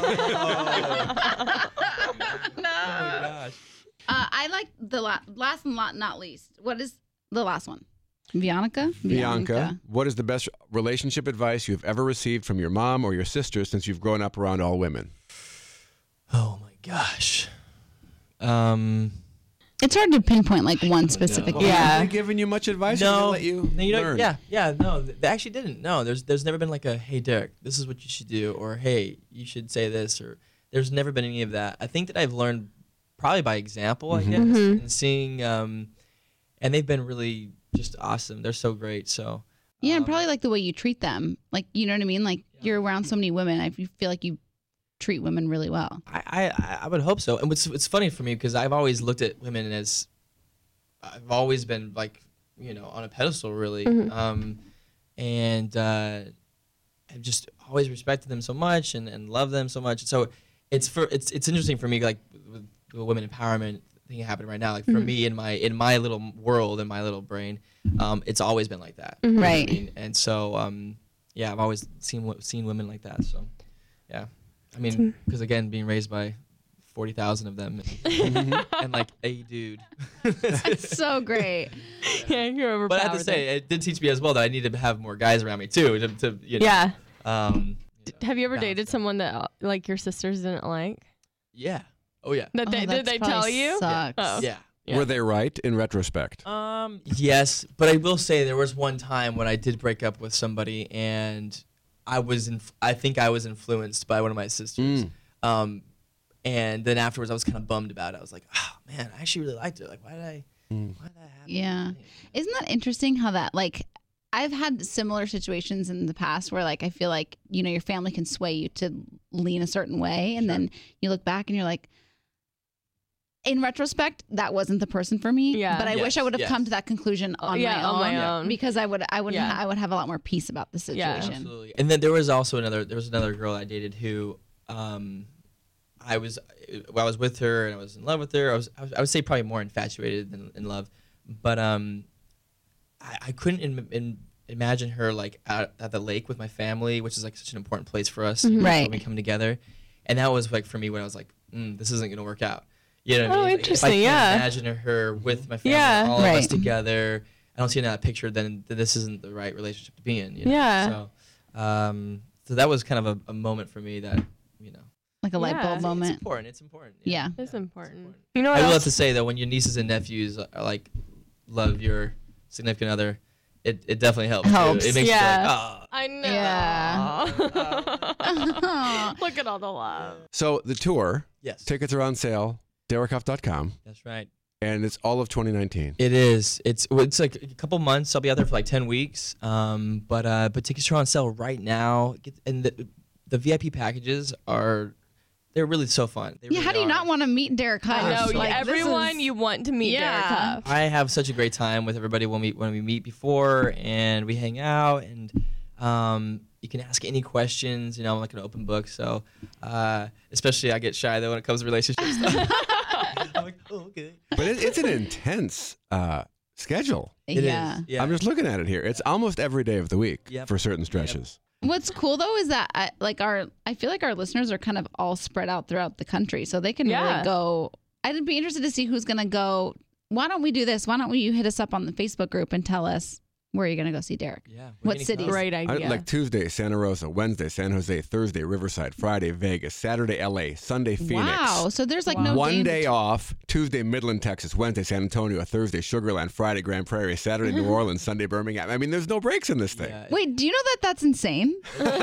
Speaker 3: No.
Speaker 5: Oh my gosh.
Speaker 3: Uh, I like the la- last and la- not least. What is the last one? Bianca?
Speaker 1: Bianca, what is the best relationship advice you've ever received from your mom or your sister since you've grown up around all women?
Speaker 5: Oh my gosh. Um.
Speaker 3: It's hard to pinpoint like one specific.
Speaker 1: Well,
Speaker 3: one.
Speaker 2: Yeah.
Speaker 1: Have they given you much advice? or
Speaker 5: No,
Speaker 1: they let you,
Speaker 5: no, you know,
Speaker 1: learn?
Speaker 5: yeah, yeah, no, they actually didn't. No, there's there's never been like a, hey, Derek, this is what you should do, or hey, you should say this, or there's never been any of that. I think that I've learned probably by example, I guess,
Speaker 2: Mhm.
Speaker 5: and seeing, um, and they've been really just awesome. They're so great. So
Speaker 3: Yeah, and
Speaker 5: um,
Speaker 3: probably like the way you treat them. Like, you know what I mean? Like,
Speaker 5: Yeah.
Speaker 3: you're around so many women. I feel like you treat women really well.
Speaker 5: I, I I would hope so. And what's it's funny for me because I've always looked at women as I've always been like you know on a pedestal really,
Speaker 2: Mhm.
Speaker 5: um, and uh, I've just always respected them so much and, and love them so much. So it's for it's it's interesting for me like with the women empowerment thing happening right now. Like for
Speaker 2: Mhm.
Speaker 5: me in my in my little world in my little brain, um, it's always been like that.
Speaker 2: Mhm.
Speaker 5: You know what I
Speaker 3: Right.
Speaker 5: mean? And so um, yeah, I've always seen wo- seen women like that. So yeah, I mean because again being raised by forty thousand of them and, and like a dude.
Speaker 3: That's so great.
Speaker 2: Yeah, you're overpowered.
Speaker 5: But I have to say, it did teach me as well that I need to have more guys around me too. To, to you know,
Speaker 2: yeah.
Speaker 5: Um, you know,
Speaker 2: Have you ever
Speaker 5: balance
Speaker 2: dated
Speaker 5: that.
Speaker 2: someone that uh, like your sisters didn't like?
Speaker 5: Yeah. Oh yeah.
Speaker 2: That they
Speaker 3: Oh,
Speaker 2: did
Speaker 3: that's
Speaker 2: they tell
Speaker 3: probably
Speaker 2: you?
Speaker 3: Sucks.
Speaker 2: Oh.
Speaker 5: Yeah.
Speaker 2: Yeah.
Speaker 1: Were they right in retrospect?
Speaker 5: Um. Yes, but I will say there was one time when I did break up with somebody, and I was in. I think I was influenced by one of my sisters.
Speaker 1: Mm.
Speaker 5: Um, and then afterwards, I was kind of bummed about it. I was like, oh man, I actually really liked it. Like, why did I?
Speaker 1: Mm.
Speaker 5: Why did that happen?
Speaker 3: Yeah. Isn't that interesting how that, like, I've had similar situations in the past where, like, I feel like, you know, your family can sway you to lean a certain way. And
Speaker 5: Sure.
Speaker 3: then you look back and you're like, in retrospect, that wasn't the person for me.
Speaker 2: Yeah.
Speaker 3: But I
Speaker 5: Yes,
Speaker 3: wish I would have
Speaker 5: yes.
Speaker 3: come to that conclusion on,
Speaker 2: yeah,
Speaker 3: my, own
Speaker 2: on my own.
Speaker 3: because I would, I would,
Speaker 2: Yeah.
Speaker 3: I would have a lot more peace about the
Speaker 2: Yeah.
Speaker 3: situation.
Speaker 5: Absolutely. And then there was also another. There was another girl I dated who, um, I was, well, I was with her and I was in love with her. I was, I, was, I would say probably more infatuated than in love, but um, I, I couldn't in, in, imagine her like out at the lake with my family, which is like such an important place for us.
Speaker 2: Mhm.
Speaker 5: you know,
Speaker 3: Right.
Speaker 5: when we come together, and that was like for me when I was like, mm, this isn't gonna work out. You know what
Speaker 2: Oh,
Speaker 5: I mean? Like,
Speaker 2: interesting,
Speaker 5: If I can't
Speaker 2: yeah.
Speaker 5: imagine her with my family,
Speaker 2: Yeah.
Speaker 5: all of us
Speaker 3: Right.
Speaker 5: together. I don't see in that picture. Then th- this isn't the right relationship to be in. You know?
Speaker 2: Yeah.
Speaker 5: So, um, so that was kind of a, a moment for me that, you know,
Speaker 3: Like a light
Speaker 2: Yeah.
Speaker 3: bulb
Speaker 2: It's-
Speaker 5: it's
Speaker 3: moment.
Speaker 5: important. It's important.
Speaker 3: Yeah.
Speaker 2: It's important.
Speaker 5: important.
Speaker 2: You know what
Speaker 5: I will
Speaker 2: else?
Speaker 5: have to say that when your nieces and nephews are like love your significant other, it, it definitely helps.
Speaker 3: Helps.
Speaker 5: Too. It makes
Speaker 2: Yeah.
Speaker 5: you like, oh.
Speaker 2: I know.
Speaker 3: Yeah.
Speaker 2: Look at all the love.
Speaker 1: So the tour,
Speaker 5: Yes.
Speaker 1: tickets are on sale, derek huff dot com,
Speaker 5: That's right.
Speaker 1: and it's all of twenty nineteen.
Speaker 5: It is. It's well, it's like a couple months. I'll be out there for like ten weeks. Um, but uh, but tickets are on sale right now. Get, and the the V I P packages are they're really so fun. They
Speaker 3: Yeah,
Speaker 5: really
Speaker 3: how do you
Speaker 5: are.
Speaker 3: not want to meet Derek Huff?
Speaker 2: I know.
Speaker 5: so-
Speaker 2: you-
Speaker 3: Like, this
Speaker 2: everyone
Speaker 3: is-
Speaker 2: you want to meet
Speaker 3: Yeah.
Speaker 2: Derek Huff.
Speaker 5: I have such a great time with everybody when we when we meet before and we hang out and um, you can ask any questions. You know, I'm like an open book. So uh, especially I get shy though when it comes to relationship stuff. I'm like, oh, okay.
Speaker 1: But it, it's an intense uh, schedule.
Speaker 5: It is.
Speaker 3: yeah.
Speaker 5: Yeah.
Speaker 1: I'm just looking at it here. It's almost every day of the week
Speaker 5: Yep.
Speaker 1: for certain stretches.
Speaker 3: What's cool though is that I, like our, I feel like our listeners are kind of all spread out throughout the country, so they can
Speaker 2: Yeah.
Speaker 3: really go. I'd be interested to see who's gonna go. Why don't we do this? Why don't we you hit us up on the Facebook group and tell us where you're gonna go see Derek?
Speaker 5: Yeah.
Speaker 3: What
Speaker 5: We're gonna
Speaker 3: cities?
Speaker 5: come.
Speaker 2: Great
Speaker 1: I,
Speaker 2: idea.
Speaker 1: like Tuesday, Santa Rosa, Wednesday, San Jose, Thursday, Riverside, Friday, Vegas, Saturday, L A, Sunday, Phoenix.
Speaker 3: Wow. So there's like
Speaker 2: Wow.
Speaker 3: no
Speaker 1: One
Speaker 3: day,
Speaker 1: day off, Tuesday, Midland, Texas, Wednesday, San Antonio, Thursday, Sugar Land, Friday, Grand Prairie, Saturday, New Orleans, Sunday, Birmingham. I mean, there's no breaks in this thing.
Speaker 5: Yeah.
Speaker 3: Wait, do you know that that's insane?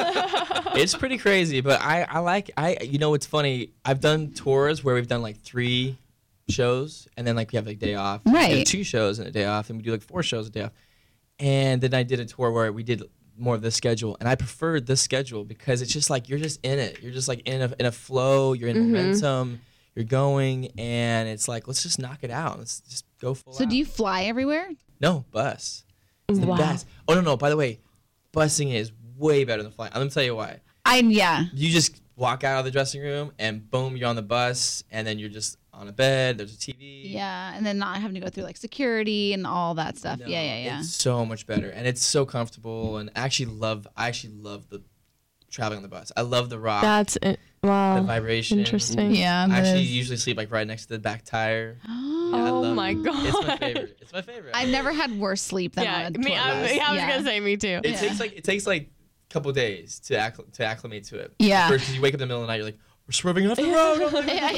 Speaker 5: It's pretty crazy, but I, I like I you know it's funny. I've done tours where we've done like three shows and then like we have like day off.
Speaker 3: Right.
Speaker 5: And two shows and a day off, and we do like four shows a day off. And then I did a tour where we did more of this schedule, and I preferred this schedule because it's just like you're just in it. You're just like in a in a flow. You're in
Speaker 2: Mhm.
Speaker 5: momentum. You're going, and it's like let's just knock it out. Let's just go full.
Speaker 3: So
Speaker 5: out.
Speaker 3: do you fly everywhere?
Speaker 5: No, bus. It's the
Speaker 2: Wow.
Speaker 5: best. Oh no no. By the way, busing is way better than flying. I'm gonna tell you why.
Speaker 3: I yeah.
Speaker 5: You just walk out of the dressing room and boom, you're on the bus, and then you're just on a bed. There's a T V.
Speaker 3: Yeah, and then not having to go through like security and all that stuff.
Speaker 5: No,
Speaker 3: yeah, yeah, yeah.
Speaker 5: It's so much better, and it's so comfortable. And I actually love. I actually love the traveling on the bus. I love the rock,
Speaker 2: That's it.
Speaker 5: the
Speaker 2: Wow.
Speaker 5: vibration.
Speaker 2: Interesting.
Speaker 3: Yeah.
Speaker 5: I actually
Speaker 3: that is-
Speaker 5: usually sleep like right next to the back tire. Yeah, I
Speaker 2: Oh
Speaker 5: love
Speaker 2: my
Speaker 5: it.
Speaker 2: God.
Speaker 5: It's my favorite. It's my favorite.
Speaker 3: I've never had worse sleep than
Speaker 2: Yeah,
Speaker 3: on a
Speaker 2: me.
Speaker 3: tour
Speaker 2: I'm,
Speaker 3: bus.
Speaker 2: yeah, I was
Speaker 3: Yeah.
Speaker 2: gonna say me too.
Speaker 5: It
Speaker 3: Yeah.
Speaker 5: takes like it takes like a couple days to accl- to acclimate to it.
Speaker 3: Yeah.
Speaker 5: Because you wake up in the middle of the night, you're like, we're swerving off the road.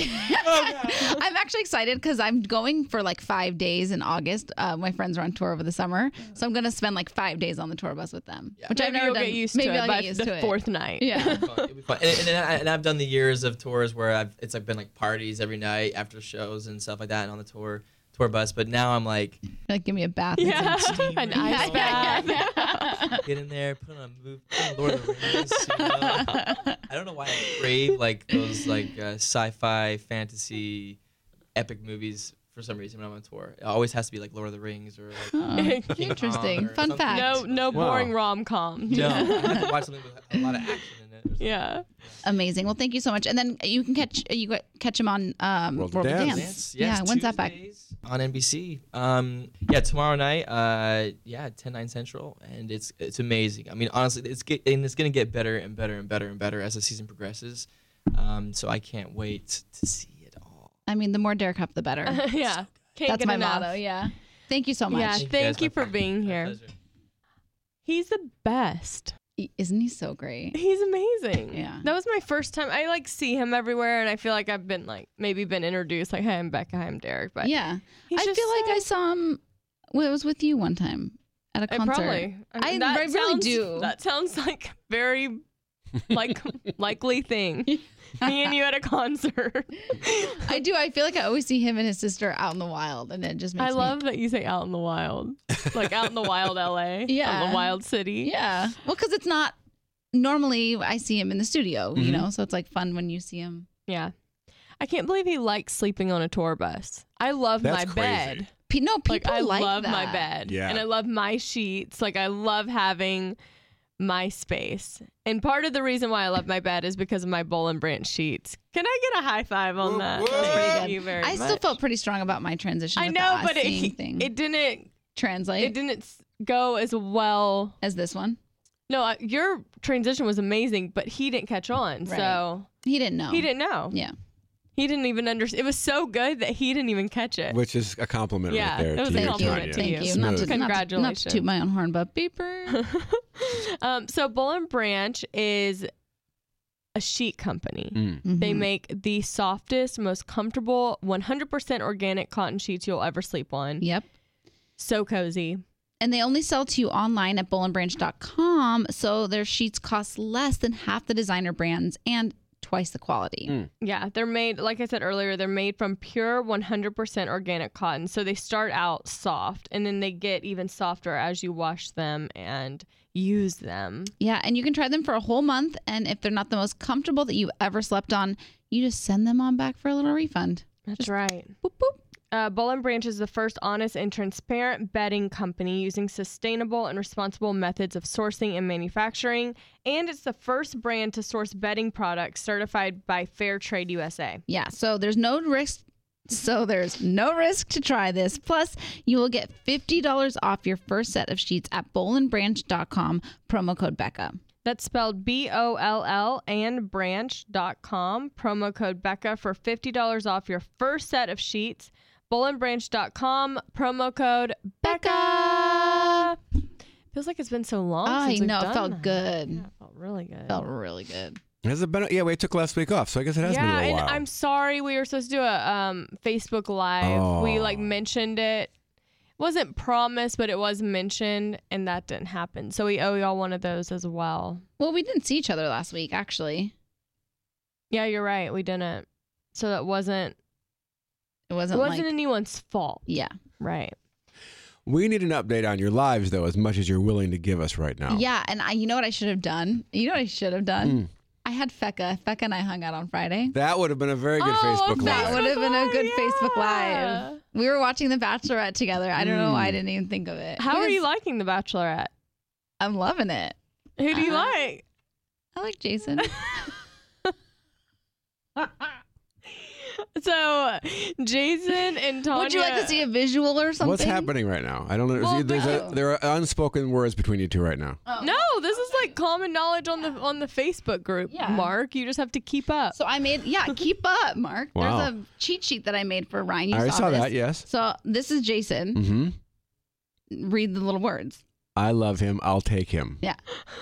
Speaker 3: Yeah. I'm actually excited because I'm going for like five days in August. Uh, my friends are on tour over the summer, so I'm gonna spend like five days on the tour bus with them,
Speaker 5: Yeah.
Speaker 3: which
Speaker 2: Maybe
Speaker 3: I've never
Speaker 2: you'll
Speaker 3: done.
Speaker 2: get used
Speaker 3: Maybe
Speaker 2: to it
Speaker 3: I'll
Speaker 2: by
Speaker 3: get used
Speaker 2: the
Speaker 3: to it.
Speaker 2: fourth night.
Speaker 3: Yeah.
Speaker 5: It'll be fun. It'll be fun. And, and, then I, and I've done the years of tours where I've it's like been like parties every night after shows and stuff like that, and on the tour tour bus. But now I'm like,
Speaker 3: Like, give me a bath.
Speaker 2: Yeah.
Speaker 5: steam
Speaker 2: An
Speaker 5: room.
Speaker 2: ice
Speaker 3: Yeah,
Speaker 2: bath.
Speaker 5: get in there, put on a move, put on Lord of the Rings. You know? I don't know why I crave like those like uh, sci-fi fantasy epic movies for some reason when I'm on tour. It always has to be like Lord of the Rings or like
Speaker 3: Oh,
Speaker 5: King Kong
Speaker 3: interesting.
Speaker 5: or
Speaker 3: Fun
Speaker 5: something.
Speaker 3: fact.
Speaker 2: No, no
Speaker 1: Wow.
Speaker 2: boring rom com.
Speaker 5: No, I have to watch something with a lot of action in it. or something.
Speaker 2: Yeah.
Speaker 3: Amazing. Well, thank you so much. And then you can catch you got- catch him on um,
Speaker 1: World
Speaker 3: World,
Speaker 1: of
Speaker 3: of
Speaker 1: Dance.
Speaker 3: Dance.
Speaker 5: Dance,
Speaker 3: Yeah.
Speaker 5: yes,
Speaker 3: When's that back?
Speaker 5: Tuesdays on N B C. Um, yeah, tomorrow night. Uh, yeah, ten nine Central, and it's it's amazing. I mean, honestly, it's get, and it's gonna get better and better and better and better as the season progresses. Um, so I can't wait to see it all.
Speaker 3: I mean, the more Derek Huff, the better.
Speaker 2: yeah. Can't
Speaker 3: That's
Speaker 2: get
Speaker 3: my
Speaker 2: enough.
Speaker 3: motto. Yeah. Thank you so much.
Speaker 2: Yeah.
Speaker 5: Thank you
Speaker 2: Thank
Speaker 5: guys,
Speaker 2: you
Speaker 5: my
Speaker 2: for
Speaker 5: friend.
Speaker 2: being
Speaker 5: My
Speaker 2: here.
Speaker 5: pleasure.
Speaker 2: He's the best.
Speaker 3: Isn't he so great?
Speaker 2: He's amazing.
Speaker 3: Yeah.
Speaker 2: That was my first time. I like see him everywhere, and I feel like I've been like maybe been introduced like, hey, I'm Becca, hi, I'm Derek. But
Speaker 3: Yeah.
Speaker 2: he's
Speaker 3: I
Speaker 2: just
Speaker 3: feel like
Speaker 2: so-
Speaker 3: I saw him. Well, it was with you one time at a
Speaker 2: I
Speaker 3: concert.
Speaker 2: probably.
Speaker 3: I-
Speaker 2: that
Speaker 3: I really
Speaker 2: sounds-
Speaker 3: do.
Speaker 2: That sounds like very like likely thing. Me and you at a concert.
Speaker 3: I do. I feel like I always see him and his sister out in the wild, and it just makes
Speaker 2: I
Speaker 3: me.
Speaker 2: love that you say out in the wild, like out in the wild L A,
Speaker 3: Yeah.
Speaker 2: out in the wild city.
Speaker 3: Yeah. Well, because it's not. Normally, I see him in the studio, you
Speaker 1: Mhm.
Speaker 3: know, so it's like fun when you see him.
Speaker 2: Yeah. I can't believe he likes sleeping on a tour bus. I love
Speaker 1: That's
Speaker 2: my
Speaker 1: crazy.
Speaker 2: bed.
Speaker 3: Pe- no, people
Speaker 2: Like I
Speaker 3: like
Speaker 2: love
Speaker 3: that.
Speaker 2: my bed.
Speaker 1: Yeah.
Speaker 2: And I love my sheets. Like I love having my space. And part of the reason why I love my bed is because of my Boll and Branch sheets. Can I get a high five on
Speaker 1: Whoop,
Speaker 2: that?
Speaker 1: whoop.
Speaker 3: That's pretty
Speaker 2: Thank
Speaker 3: good.
Speaker 2: you very
Speaker 3: I
Speaker 2: much.
Speaker 3: still felt pretty strong about my transition.
Speaker 2: I
Speaker 3: with
Speaker 2: know,
Speaker 3: the
Speaker 2: but it,
Speaker 3: seeing
Speaker 2: he-
Speaker 3: thing.
Speaker 2: it didn't
Speaker 3: translate
Speaker 2: it didn't s- go as well.
Speaker 3: as this one.
Speaker 2: No, I- your transition was amazing, but he didn't catch on.
Speaker 3: Right.
Speaker 2: So
Speaker 3: He didn't know.
Speaker 2: he didn't know.
Speaker 3: Yeah.
Speaker 2: He didn't even understand. It was so good that he didn't even catch it.
Speaker 1: Which is a compliment
Speaker 2: Yeah,
Speaker 1: right there.
Speaker 2: it was
Speaker 1: to
Speaker 2: a
Speaker 1: you,
Speaker 3: Thank you.
Speaker 2: compliment
Speaker 1: Tanya.
Speaker 2: to
Speaker 3: Thank
Speaker 2: you.
Speaker 3: you. Not to, not, to, not to
Speaker 2: Congratulations.
Speaker 3: toot my own horn, but beeper.
Speaker 2: um, so Boll and Branch is a sheet company.
Speaker 1: Mm.
Speaker 2: They
Speaker 3: Mhm.
Speaker 2: make the softest, most comfortable, one hundred percent organic cotton sheets you'll ever sleep on.
Speaker 3: Yep.
Speaker 2: So cozy.
Speaker 3: And they only sell to you online at boll and branch dot com. So their sheets cost less than half the designer brands and twice the quality.
Speaker 1: Mm.
Speaker 2: Yeah, they're made, like I said earlier, they're made from pure one hundred percent organic cotton. So they start out soft and then they get even softer as you wash them and use them.
Speaker 3: Yeah, and you can try them for a whole month. And if they're not the most comfortable that you've ever slept on, you just send them on back for a little refund.
Speaker 2: That's
Speaker 3: Just
Speaker 2: right.
Speaker 3: Boop, boop.
Speaker 2: Uh, Boll and Branch is the first honest and transparent bedding company using sustainable and responsible methods of sourcing and manufacturing. And it's the first brand to source bedding products certified by Fair Trade U S A.
Speaker 3: Yeah, so there's no risk. So there's no risk to try this. Plus, you will get fifty dollars off your first set of sheets at boll and branch dot com, promo code Becca.
Speaker 2: That's spelled B O L L and branch dot com, promo code Becca for fifty dollars off your first set of sheets. boll and branch dot com, promo code Becca. Feels like it's been so long
Speaker 3: Oh,
Speaker 2: since
Speaker 3: I
Speaker 2: we've
Speaker 3: know. It
Speaker 2: done
Speaker 3: felt
Speaker 2: that.
Speaker 3: good.
Speaker 2: Yeah, it felt really good.
Speaker 3: Felt really good.
Speaker 1: Has it been? Yeah, we took last week off, so I guess it has
Speaker 2: yeah,
Speaker 1: been a
Speaker 2: and
Speaker 1: little while.
Speaker 2: I'm sorry we were supposed to do a um, Facebook Live. We
Speaker 1: Oh.
Speaker 2: like mentioned it. Wasn't promised, but it was mentioned, and that didn't happen. So we owe y'all one of those as well.
Speaker 3: Well, we didn't see each other last week, actually.
Speaker 2: Yeah, you're right. We didn't. So that wasn't
Speaker 3: It
Speaker 2: it
Speaker 3: wasn't,
Speaker 2: wasn't
Speaker 3: like...
Speaker 2: anyone's fault.
Speaker 3: Yeah.
Speaker 2: Right.
Speaker 1: We need an update on your lives, though, as much as you're willing to give us right now.
Speaker 3: Yeah, and I, you know what I should have done? You know what I should have done?
Speaker 1: Mm.
Speaker 3: I had Fecca. Fecca and I hung out on Friday.
Speaker 1: That would have been a very good
Speaker 2: Oh,
Speaker 1: Facebook
Speaker 3: That
Speaker 1: Live.
Speaker 3: would have been a good
Speaker 2: Live,
Speaker 3: Facebook
Speaker 2: yeah.
Speaker 3: Live. We were watching The Bachelorette together. I don't know why I
Speaker 1: Mm.
Speaker 3: didn't even think of it.
Speaker 2: How are
Speaker 3: Because
Speaker 2: you liking The Bachelorette?
Speaker 3: I'm loving it.
Speaker 2: Who do you
Speaker 3: Uh,
Speaker 2: like?
Speaker 3: I like Jason.
Speaker 2: So, Jason and Tanya.
Speaker 3: Would you like to see a visual or something?
Speaker 1: What's happening right now? I don't know.
Speaker 2: Well,
Speaker 1: There's a,
Speaker 3: no.
Speaker 1: there are unspoken words between you two right now.
Speaker 3: Oh.
Speaker 2: No, this is like common knowledge on the on the Facebook group.
Speaker 3: Yeah.
Speaker 2: Mark, you just have to keep up.
Speaker 3: So I made, yeah, keep up, Mark.
Speaker 1: Wow.
Speaker 3: There's a cheat sheet that I made for Ryan. You
Speaker 1: I already
Speaker 3: saw,
Speaker 1: saw
Speaker 3: this.
Speaker 1: that, yes.
Speaker 3: So this is Jason.
Speaker 1: Mm-hmm.
Speaker 3: Read the little words.
Speaker 1: I love him. I'll take him.
Speaker 3: Yeah.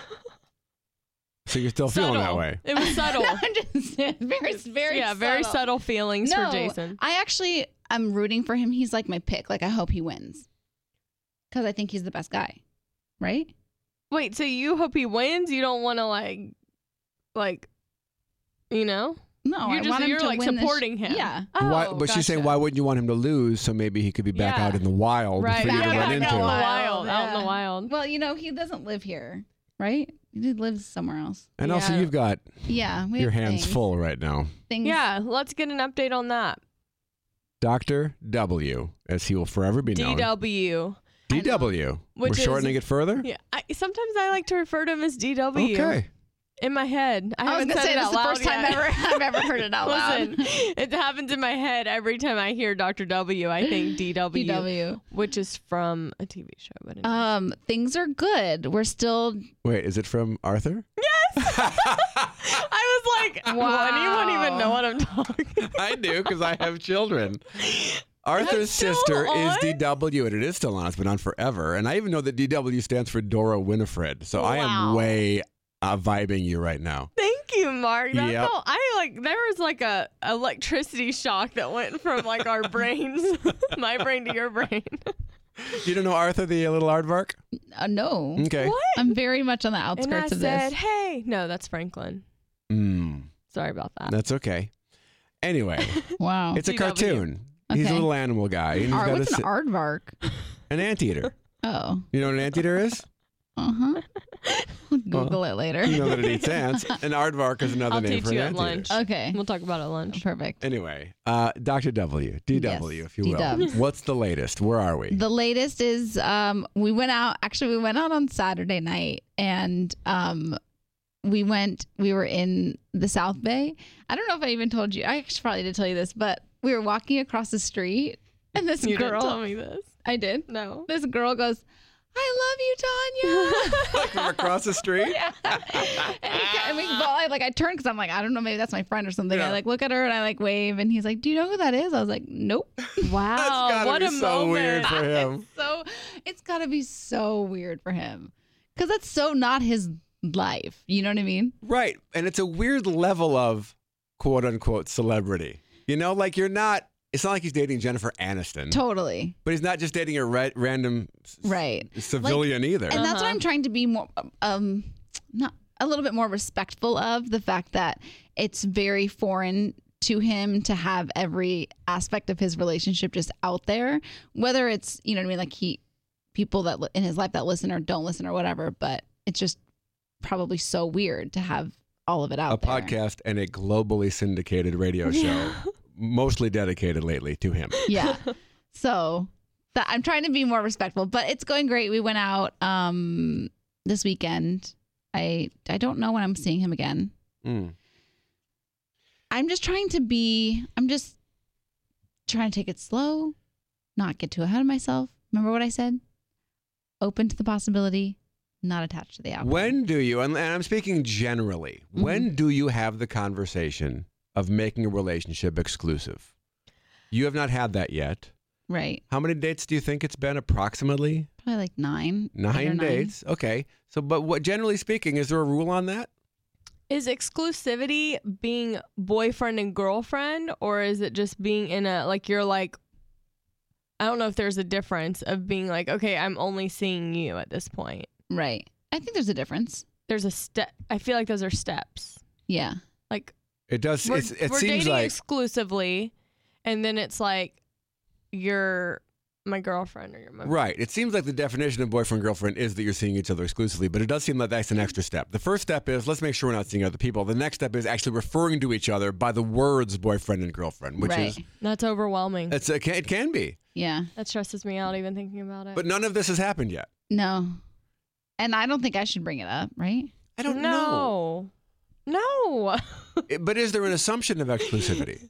Speaker 1: So you're still feeling that
Speaker 2: Subtle.
Speaker 1: way.
Speaker 2: It was subtle.
Speaker 3: No, I'm just very, very,
Speaker 2: yeah, very
Speaker 3: subtle.
Speaker 2: subtle feelings
Speaker 3: No,
Speaker 2: for Jason.
Speaker 3: I actually am rooting for him. He's like my pick. Like I hope he wins because I think he's the best guy, right?
Speaker 2: Wait, so you hope he wins? You don't want to like, like, you know?
Speaker 3: No,
Speaker 2: You're
Speaker 3: I
Speaker 2: just-
Speaker 3: want him
Speaker 2: you're,
Speaker 3: to
Speaker 2: like,
Speaker 3: win this-
Speaker 2: supporting him.
Speaker 3: Yeah.
Speaker 1: why,
Speaker 2: Oh,
Speaker 1: but she's saying,
Speaker 2: gotcha.
Speaker 1: why wouldn't you want him to lose so maybe he could be back
Speaker 2: Yeah.
Speaker 1: out in the wild
Speaker 2: Right,
Speaker 1: for you to
Speaker 3: back
Speaker 1: run
Speaker 3: out in
Speaker 1: into?
Speaker 3: the wild.
Speaker 2: wild, out in the
Speaker 3: yeah.
Speaker 2: wild.
Speaker 3: Well, you know, he doesn't live here, right? He lives somewhere else.
Speaker 1: And also,
Speaker 2: Yeah.
Speaker 1: you've got
Speaker 3: Yeah, we
Speaker 1: your
Speaker 3: have
Speaker 1: hands
Speaker 3: things,
Speaker 1: full right now.
Speaker 3: Things.
Speaker 2: Yeah, let's get an update on that.
Speaker 1: Doctor W, as he will forever be known.
Speaker 2: D W.
Speaker 1: D W.
Speaker 2: Which
Speaker 1: We're shortening
Speaker 2: is-
Speaker 1: it further?
Speaker 2: Yeah, I, sometimes I like to refer to him as D W.
Speaker 1: Okay.
Speaker 2: In my head. I,
Speaker 3: I was
Speaker 2: haven't
Speaker 3: gonna
Speaker 2: said
Speaker 3: say
Speaker 2: it
Speaker 3: that's
Speaker 2: out
Speaker 3: the
Speaker 2: loud
Speaker 3: first time
Speaker 2: yet.
Speaker 3: ever I've ever heard it out
Speaker 2: Listen,
Speaker 3: loud.
Speaker 2: it happens in my head every time I hear Doctor W. I think D W,
Speaker 3: D W.
Speaker 2: which is from a T V show. But anyway.
Speaker 3: Um, things are good. We're still.
Speaker 1: Wait, is it from Arthur?
Speaker 2: I was like, wow. Anyone even know what I'm talking?
Speaker 1: I do because I have children. Arthur's
Speaker 2: That's still
Speaker 1: sister is
Speaker 2: on?
Speaker 1: D W, and it is still on. It's been on forever. And I even know that D W stands for Dora Winifred. So I am
Speaker 3: Wow.
Speaker 1: way uh, vibing you right now.
Speaker 2: Thank you, Mark. That's
Speaker 1: Yep.
Speaker 2: all. I like. There was like a electricity shock that went from like our brains, my brain to your brain.
Speaker 1: You don't know Arthur, the uh, little aardvark?
Speaker 3: Uh, no.
Speaker 1: Okay.
Speaker 2: What?
Speaker 3: I'm very much on the
Speaker 2: And I
Speaker 3: outskirts of
Speaker 2: said,
Speaker 3: this.
Speaker 2: "Hey, no, that's Franklin.
Speaker 1: Mm,
Speaker 2: Sorry about that."
Speaker 1: that's okay. Anyway,
Speaker 3: Wow.
Speaker 1: it's a
Speaker 2: D W.
Speaker 1: cartoon. He's a
Speaker 3: Okay.
Speaker 1: little animal guy. And he's
Speaker 3: Ar-
Speaker 1: got
Speaker 3: what's
Speaker 1: a,
Speaker 3: an
Speaker 1: si-
Speaker 3: aardvark?
Speaker 1: an anteater.
Speaker 3: Oh.
Speaker 1: You know what an anteater is?
Speaker 3: Uh huh. Google it later.
Speaker 1: You know that it eats ants. An aardvark is another
Speaker 2: I'll
Speaker 1: name
Speaker 2: teach
Speaker 1: for an
Speaker 2: you at
Speaker 1: anteater.
Speaker 2: lunch.
Speaker 3: Okay.
Speaker 2: We'll talk about it at lunch.
Speaker 3: Perfect.
Speaker 1: Anyway, uh, Doctor W, D W,
Speaker 3: Yes,
Speaker 1: if you will.
Speaker 3: D-dubs.
Speaker 1: What's the latest? Where are we?
Speaker 3: The latest is um, we went out. Actually, we went out on Saturday night, and um, we went. We were in the South Bay. I don't know if I even told you. I actually probably did tell you this, but we were walking across the street, and this
Speaker 2: You
Speaker 3: girl.
Speaker 2: didn't tell me this.
Speaker 3: I did.
Speaker 2: No.
Speaker 3: This girl goes, "I love you, Tanya."
Speaker 1: Like from across the street?
Speaker 3: Yeah. And, he, and we, well, I like I turned because I'm like, I don't know, maybe that's my friend or something.
Speaker 1: Yeah.
Speaker 3: I like look at her and I like wave, and he's like, "Do you know who that is?" I was like, "Nope."
Speaker 2: Wow.
Speaker 1: That's gotta
Speaker 2: what
Speaker 1: be
Speaker 2: a
Speaker 1: so
Speaker 2: moment.
Speaker 1: weird for him.
Speaker 3: So it's got to be so weird for him because that's so not his life. You know what I mean?
Speaker 1: Right. And it's a weird level of quote unquote celebrity. You know, like you're not It's not like he's dating Jennifer Aniston.
Speaker 3: Totally.
Speaker 1: But he's not just dating a ra- random s-
Speaker 3: Right.
Speaker 1: civilian either.
Speaker 3: And that's what I'm trying to be more, um, not a little bit more respectful of, the fact that it's very foreign to him to have every aspect of his relationship just out there, whether it's, you know what I mean, like he, people that li- in his life that listen or don't listen or whatever, but it's just probably so weird to have all of it out
Speaker 1: a
Speaker 3: there.
Speaker 1: podcast and a globally syndicated radio show, mostly dedicated lately to him.
Speaker 3: Yeah. So that, I'm trying to be more respectful, but it's going great. We went out um, this weekend. I I don't know when I'm seeing him again.
Speaker 1: Mm.
Speaker 3: I'm just trying to be, I'm just trying to take it slow, not get too ahead of myself. Remember what I said? Open to the possibility, not attached to the outcome.
Speaker 1: When do you, and I'm speaking generally,
Speaker 3: Mm-hmm.
Speaker 1: when do you have the conversation of making a relationship exclusive? You have not had that yet.
Speaker 3: Right.
Speaker 1: How many dates do you think it's been approximately?
Speaker 3: Probably like nine. eight or
Speaker 1: Nine dates. Okay. So, but what, generally speaking, is there a rule on that?
Speaker 2: Is exclusivity being boyfriend and girlfriend, or is it just being in a, like, you're like, I don't know if there's a difference of being like, okay, I'm only seeing you at this point.
Speaker 3: Right. I think there's a difference.
Speaker 2: There's a step. I feel like those are steps.
Speaker 3: Yeah.
Speaker 2: Like,
Speaker 1: It does.
Speaker 2: we're,
Speaker 1: It's, it
Speaker 2: we're
Speaker 1: seems
Speaker 2: dating
Speaker 1: like
Speaker 2: exclusively, and then it's like, you're my girlfriend or you're my
Speaker 1: right. It seems like the definition of boyfriend girlfriend is that you're seeing each other exclusively, but it does seem like that's an extra step. The first step is let's make sure we're not seeing other people. The next step is actually referring to each other by the words boyfriend and girlfriend, which
Speaker 3: Right.
Speaker 1: is
Speaker 2: That's overwhelming.
Speaker 1: it's it can, it can be,
Speaker 3: Yeah.
Speaker 2: That stresses me out even thinking about it.
Speaker 1: but none of this has happened yet.
Speaker 3: No. And I don't think I should bring it up, right?
Speaker 1: I don't know.
Speaker 2: no. No.
Speaker 1: It- But is there an assumption of exclusivity?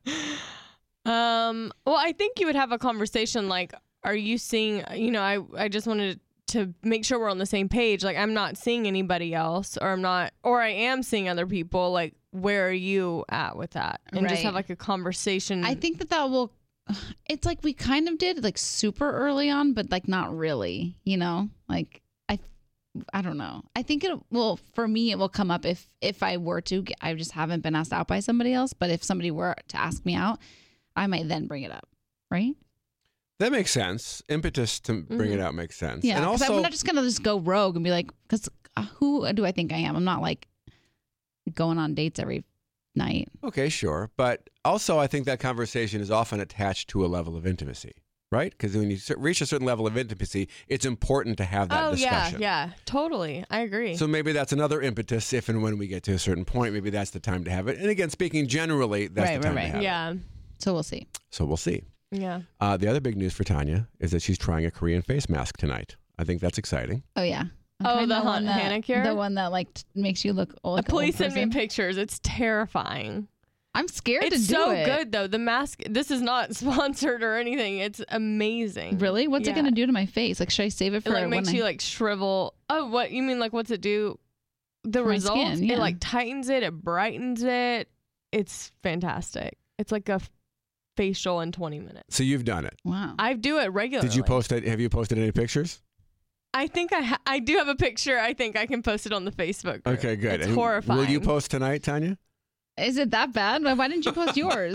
Speaker 2: Um, well, I think you would have a conversation like, are you seeing, you know, I, I just wanted to make sure we're on the same page. Like, I'm not seeing anybody else, or I'm not, or I am seeing other people. Like, where are you at with that? And just
Speaker 3: Right.
Speaker 2: have like a conversation.
Speaker 3: I think that that will, it's like we kind of did like super early on, but like not really, you know, like I, I don't know. I think it will, for me, it will come up if, if I were to, get, I just haven't been asked out by somebody else, but if somebody were to ask me out, I might then bring it up. Right.
Speaker 1: That makes sense. Impetus to bring it
Speaker 2: Mhm.
Speaker 1: out makes sense.
Speaker 3: Yeah.
Speaker 1: and
Speaker 3: 'Cause
Speaker 1: also
Speaker 3: I'm not just going to just go rogue and be like, cause uh, who do I think I am? I'm not like going on dates every night.
Speaker 1: okay, sure, but also I think that conversation is often attached to a level of intimacy, right? Because when you cer- reach a certain level of intimacy, it's important to have that
Speaker 2: oh,
Speaker 1: discussion.
Speaker 2: yeah. Yeah. Totally. I agree.
Speaker 1: So maybe that's another impetus. If and when we get to a certain point, maybe that's the time to have it. And again, speaking generally, that's
Speaker 3: Right,
Speaker 1: the time
Speaker 3: right,
Speaker 1: to
Speaker 3: right.
Speaker 1: have it.
Speaker 2: yeah.
Speaker 3: So we'll see.
Speaker 1: So we'll see.
Speaker 2: Yeah.
Speaker 1: Uh, the other big news for Tanya is that she's trying a Korean face mask tonight. I think that's exciting.
Speaker 3: Oh yeah. I'm
Speaker 2: Oh,
Speaker 3: trying
Speaker 2: the
Speaker 3: one
Speaker 2: Han-
Speaker 3: that-
Speaker 2: Hannah cure?
Speaker 3: The one that like t- makes you look like an
Speaker 2: Please
Speaker 3: old
Speaker 2: send me
Speaker 3: person.
Speaker 2: pictures. It's terrifying.
Speaker 3: I'm scared to
Speaker 2: It's
Speaker 3: do
Speaker 2: so
Speaker 3: it.
Speaker 2: good though. The mask. This is not sponsored or anything. It's amazing.
Speaker 3: Really? What's it
Speaker 2: Yeah.
Speaker 3: gonna do to my face? Like, should I save it for
Speaker 2: It like
Speaker 3: when
Speaker 2: makes
Speaker 3: I-
Speaker 2: you like shrivel. Oh, what you mean? Like, what's it do? The
Speaker 3: For my
Speaker 2: results.
Speaker 3: skin, yeah.
Speaker 2: It like tightens it. It brightens it. It's fantastic. It's like a f- facial in twenty minutes.
Speaker 1: So you've done it.
Speaker 3: Wow.
Speaker 2: I do it regularly.
Speaker 1: Did you post it? Have you posted any pictures?
Speaker 2: I think I ha- I do have a picture. I think I can post it on the Facebook group.
Speaker 1: Okay, good.
Speaker 2: It's
Speaker 1: And
Speaker 2: horrifying.
Speaker 1: Will you post tonight, Tanya?
Speaker 3: Is it that bad? Why why didn't you post yours?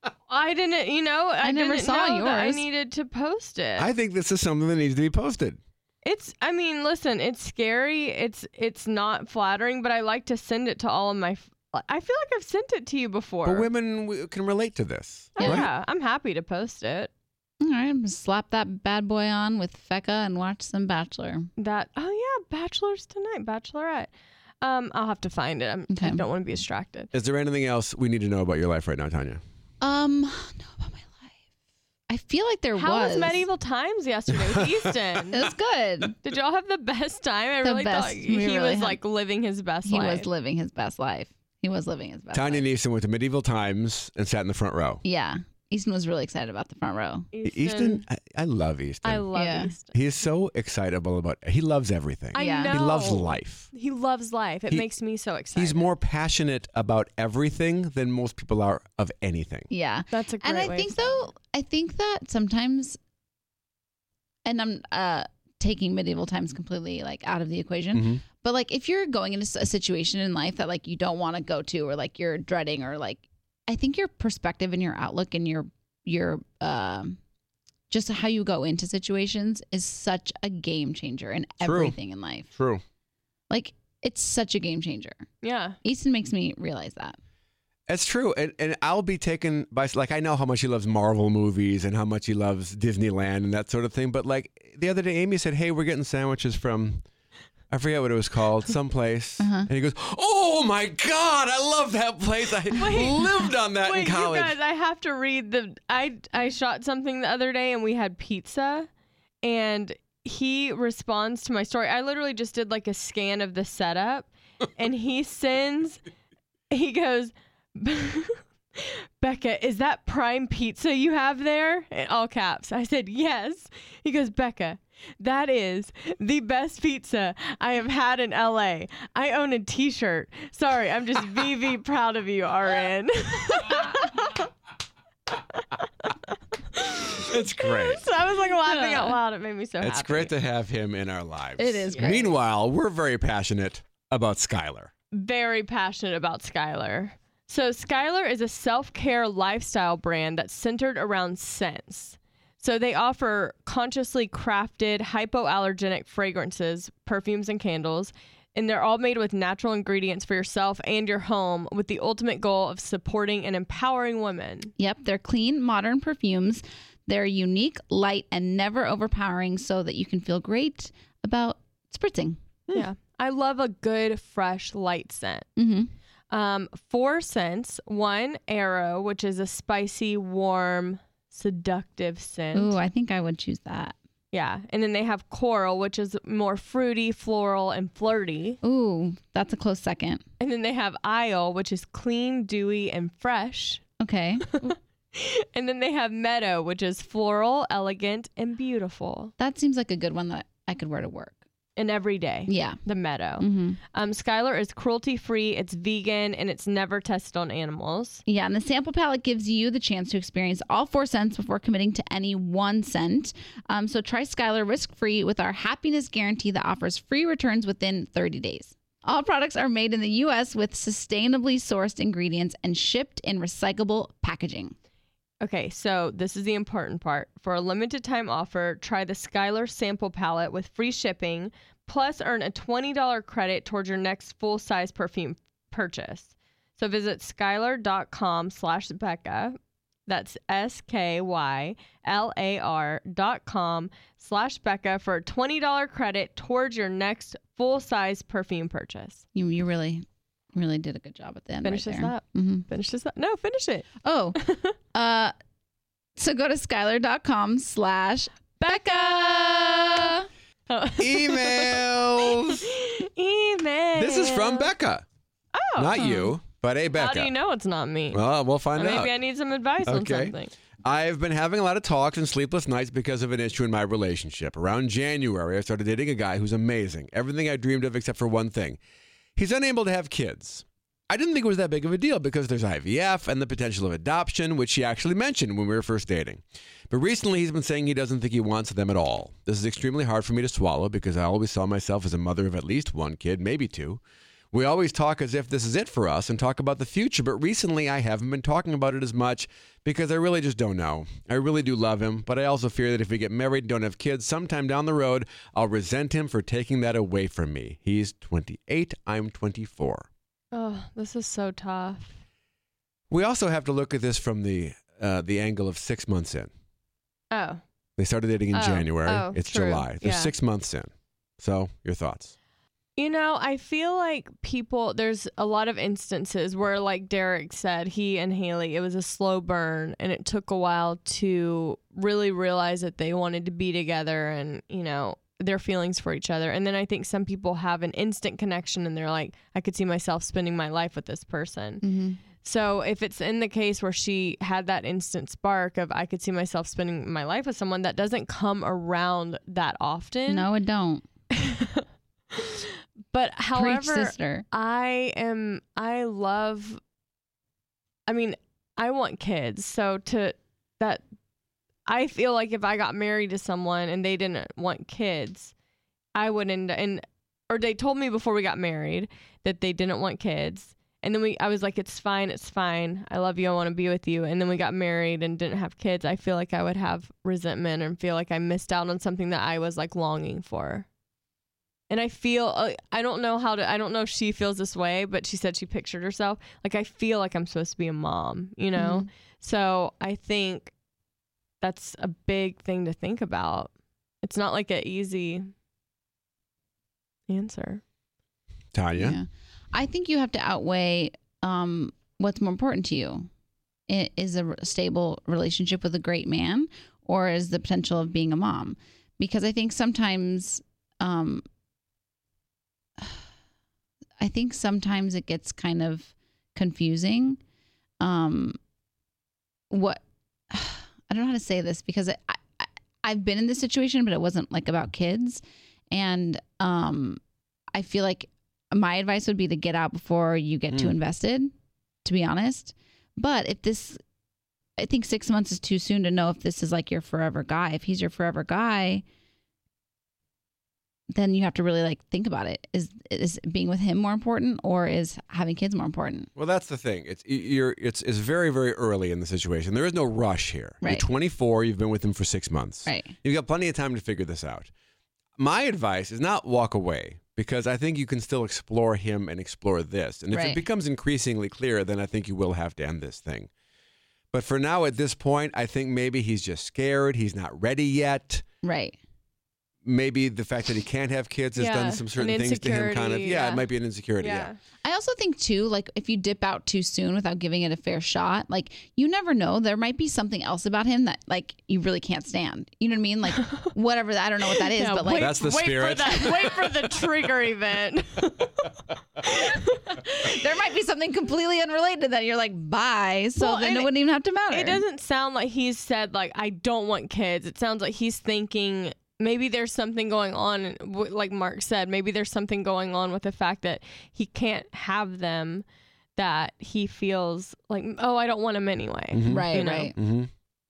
Speaker 2: I didn't. You know, I,
Speaker 3: I never
Speaker 2: didn't
Speaker 3: saw
Speaker 2: know that I
Speaker 3: yours.
Speaker 2: needed to post it.
Speaker 1: I think this is something that needs to be posted.
Speaker 2: It's I mean, listen, it's scary. It's it's not flattering, but I like to send it to all of my f- I feel like I've sent it to you before.
Speaker 1: But women w- can relate to this.
Speaker 2: Oh,
Speaker 1: right?
Speaker 2: yeah, I'm happy to post it.
Speaker 3: All right, I'm gonna slap that bad boy on with Fecca and watch some Bachelor.
Speaker 2: That oh yeah, Bachelor's tonight, Bachelorette. Um, I'll have to find it. I'm,
Speaker 3: Okay.
Speaker 2: I don't want to be distracted.
Speaker 1: Is there anything else we need to know about your life right now, Tanya?
Speaker 3: Um, no, about my life. I feel like there
Speaker 2: How was
Speaker 3: was
Speaker 2: medieval times yesterday with Easton?
Speaker 3: It was good.
Speaker 2: Did y'all have the best time? I
Speaker 3: The
Speaker 2: really
Speaker 3: best.
Speaker 2: thought
Speaker 3: We
Speaker 2: he
Speaker 3: really
Speaker 2: was
Speaker 3: had-
Speaker 2: like living his best
Speaker 3: He
Speaker 2: life.
Speaker 3: was living his best life. He was living his best
Speaker 1: Tanya
Speaker 3: life.
Speaker 1: Neeson went to Medieval Times and sat in the front row.
Speaker 3: Yeah. Easton was really excited about the front row.
Speaker 1: Easton, I, I love Easton.
Speaker 2: I love
Speaker 3: Yeah.
Speaker 2: Easton.
Speaker 1: He is so excitable about. He loves everything.
Speaker 2: I
Speaker 3: Yeah.
Speaker 2: know.
Speaker 1: He loves life.
Speaker 2: He loves life. It
Speaker 1: He-
Speaker 2: makes me so excited.
Speaker 1: He's more passionate about everything than most people are of anything.
Speaker 3: Yeah.
Speaker 2: That's a great
Speaker 3: And I
Speaker 2: way
Speaker 3: think
Speaker 2: of saying
Speaker 3: though, I think that sometimes, and I'm uh, taking medieval times completely like out of the equation,
Speaker 1: Mhm.
Speaker 3: but like if you're going into a situation in life that like you don't want to go to, or like you're dreading, or like I think your perspective and your outlook and your your um just how you go into situations is such a game changer in
Speaker 1: True.
Speaker 3: everything in life.
Speaker 1: True.
Speaker 3: Like it's such a game changer.
Speaker 2: Yeah.
Speaker 3: Easton makes me realize that.
Speaker 1: It's true. And, and I'll be taken by, like, I know how much he loves Marvel movies and how much he loves Disneyland and that sort of thing. But, like, the other day, Amy said, hey, we're getting sandwiches from, I forget what it was called, someplace.
Speaker 3: Uh-huh.
Speaker 1: And he goes, oh, my God, I love that place. I
Speaker 2: Wait.
Speaker 1: lived on that
Speaker 2: Wait,
Speaker 1: in college.
Speaker 2: you guys, I have to read the. I I shot something the other day and we had pizza, and he responds to my story. I literally just did like a scan of the setup, and he sends. He goes, Becca, is that prime pizza you have there? In all caps. I said yes. He goes, Becca, that is the best pizza I have had in L A. I own a t-shirt. Sorry, I'm just V V proud of you, R N.
Speaker 1: It's great.
Speaker 2: So I was like laughing out loud. It made me so happy.
Speaker 1: It's great to have him in our lives.
Speaker 3: It is great.
Speaker 1: Meanwhile, we're very passionate about Skylar.
Speaker 2: Very passionate about Skylar. So Skylar is a self-care lifestyle brand that's centered around scents. So they offer consciously crafted hypoallergenic fragrances, perfumes, and candles, and they're all made with natural ingredients for yourself and your home with the ultimate goal of supporting and empowering women.
Speaker 3: Yep, they're clean, modern perfumes. They're unique, light, and never overpowering so that you can feel great about spritzing.
Speaker 2: Yeah. I love a good, fresh, light scent.
Speaker 3: Mm-hmm.
Speaker 2: Um, four scents. One, Arrow, which is a spicy, warm, seductive scent.
Speaker 3: Ooh, I think I would choose that.
Speaker 2: Yeah. And then they have Coral, which is more fruity, floral, and flirty.
Speaker 3: Ooh, that's a close second.
Speaker 2: And then they have Isle, which is clean, dewy, and fresh.
Speaker 3: Okay.
Speaker 2: And then they have Meadow, which is floral, elegant, and beautiful.
Speaker 3: That seems like a good one that I could wear to work.
Speaker 2: And every day.
Speaker 3: Yeah.
Speaker 2: The Meadow.
Speaker 3: Mm-hmm.
Speaker 2: Um, Skylar is cruelty-free, it's vegan, and it's never tested on animals.
Speaker 3: Yeah, and the sample palette gives you the chance to experience all four scents before committing to any one scent. Um, so try Skylar risk-free with our happiness guarantee that offers free returns within thirty days. All products are made in the U S with sustainably sourced ingredients and shipped in recyclable packaging.
Speaker 2: Okay, so this is the important part. For a limited time offer, try the Skylar sample palette with free shipping, plus earn a twenty dollars credit towards your next full-size perfume purchase. So visit skylar.com slash Becca. That's S-K-Y-L-A-R dot com slash Becca for a twenty dollars credit towards your next full-size perfume purchase.
Speaker 3: You you really, really did a good job at the end.
Speaker 2: Finish
Speaker 3: right
Speaker 2: this
Speaker 3: there.
Speaker 2: up.
Speaker 3: Mm-hmm.
Speaker 2: Finish this up. No, finish it.
Speaker 3: Oh, uh, so go to skylar.com slash Becca.
Speaker 1: Emails.
Speaker 2: Email.
Speaker 1: This is from Becca.
Speaker 2: Oh.
Speaker 1: Not you, but a Becca.
Speaker 2: How do you know it's not me?
Speaker 1: Well, we'll find
Speaker 2: Maybe
Speaker 1: out.
Speaker 2: I need some advice on
Speaker 1: Okay.
Speaker 2: something.
Speaker 1: I've been having a lot of talks and sleepless nights because of an issue in my relationship. Around January, I started dating a guy who's amazing. Everything I dreamed of except for one thing. He's unable to have kids. I didn't think it was that big of a deal because there's I V F and the potential of adoption, which he actually mentioned when we were first dating. But recently he's been saying he doesn't think he wants them at all. This is extremely hard for me to swallow because I always saw myself as a mother of at least one kid, maybe two. We always talk as if this is it for us and talk about the future, but recently I haven't been talking about it as much because I really just don't know. I really do love him, but I also fear that if we get married and don't have kids sometime down the road, I'll resent him for taking that away from me. He's twenty-eight, I'm twenty-four.
Speaker 2: Oh, this is so tough.
Speaker 1: We also have to look at this from the uh, the angle of six months in.
Speaker 2: Oh.
Speaker 1: They started dating in
Speaker 2: Oh,
Speaker 1: January.
Speaker 2: oh,
Speaker 1: it's
Speaker 2: true.
Speaker 1: July. They're
Speaker 2: Yeah.
Speaker 1: six months in. So, your thoughts?
Speaker 2: You know, I feel like people, there's a lot of instances where, like Derek said, he and Haley, it was a slow burn and it took a while to really realize that they wanted to be together and, you know, their feelings for each other. And then I think some people have an instant connection and they're like, I could see myself spending my life with this person.
Speaker 3: Mm-hmm.
Speaker 2: So if it's in the case where she had that instant spark of I could see myself spending my life with someone, that doesn't come around that often.
Speaker 3: No, it don't.
Speaker 2: But
Speaker 3: Preach,
Speaker 2: however,
Speaker 3: sister.
Speaker 2: I am, I love, I mean, I want kids. So to that, I feel like if I got married to someone and they didn't want kids, I wouldn't, and, or they told me before we got married that they didn't want kids. And then we, I was like, it's fine, it's fine. I love you. I want to be with you. And then we got married and didn't have kids. I feel like I would have resentment and feel like I missed out on something that I was like longing for. And I feel, uh, I don't know how to, I don't know if she feels this way, but she said she pictured herself. Like, I feel like I'm supposed to be a mom, you know?
Speaker 3: Mhm.
Speaker 2: So I think that's a big thing to think about. It's not like an easy answer.
Speaker 1: Tanya?
Speaker 3: Yeah. I think you have to outweigh um, what's more important to you. I- Is a r- stable relationship with a great man, or is the potential of being a mom? Because I think sometimes, um, I think sometimes it gets kind of confusing. Um, what I don't know how to say this, because I, I I've been in this situation, but it wasn't like about kids, and um, I feel like my advice would be to get out before you get too
Speaker 1: Mm.
Speaker 3: invested, to be honest. But if this, I think six months is too soon to know if this is like your forever guy. If he's your forever guy, then you have to really like think about it. Is is being with him more important, or is having kids more important?
Speaker 1: Well, that's the thing. It's you're it's it's very very early in the situation. There is no rush here. You're
Speaker 3: Right.
Speaker 1: twenty-four. You've been with him for six months.
Speaker 3: Right.
Speaker 1: You've got plenty of time to figure this out. My advice is not walk away, because I think you can still explore him and explore this. And if
Speaker 3: Right.
Speaker 1: it becomes increasingly clear, then I think you will have to end this thing. But for now, at this point, I think maybe he's just scared. He's not ready yet.
Speaker 3: Right.
Speaker 1: Maybe the fact that he can't have kids has
Speaker 2: Yeah,
Speaker 1: done some certain
Speaker 2: an
Speaker 1: things to him. Kind of,
Speaker 2: insecurity,
Speaker 1: yeah,
Speaker 2: yeah.
Speaker 1: it might be an insecurity. Yeah.
Speaker 2: Yeah.
Speaker 3: I also think too, like if you dip out too soon without giving it a fair shot, like you never know. There might be something else about him that like you really can't stand. You know what I mean? Like whatever. that- I don't know what that is,
Speaker 2: Yeah,
Speaker 3: but
Speaker 2: wait,
Speaker 3: like
Speaker 1: That's the
Speaker 2: wait
Speaker 1: spirit.
Speaker 2: For that, wait for the trigger event.
Speaker 3: there might be something completely unrelated to that. You're like, bye. So
Speaker 2: Well,
Speaker 3: then
Speaker 2: and
Speaker 3: it wouldn't even have to matter.
Speaker 2: It doesn't sound like he's said like I don't want kids. It sounds like he's thinking maybe there's something going on, w- like Mark said. Maybe there's something going on with the fact that he can't have them. That he feels like, oh, I don't want him anyway.
Speaker 1: Mhm.
Speaker 3: Right.
Speaker 2: you know?
Speaker 3: Right.
Speaker 1: Mm-hmm.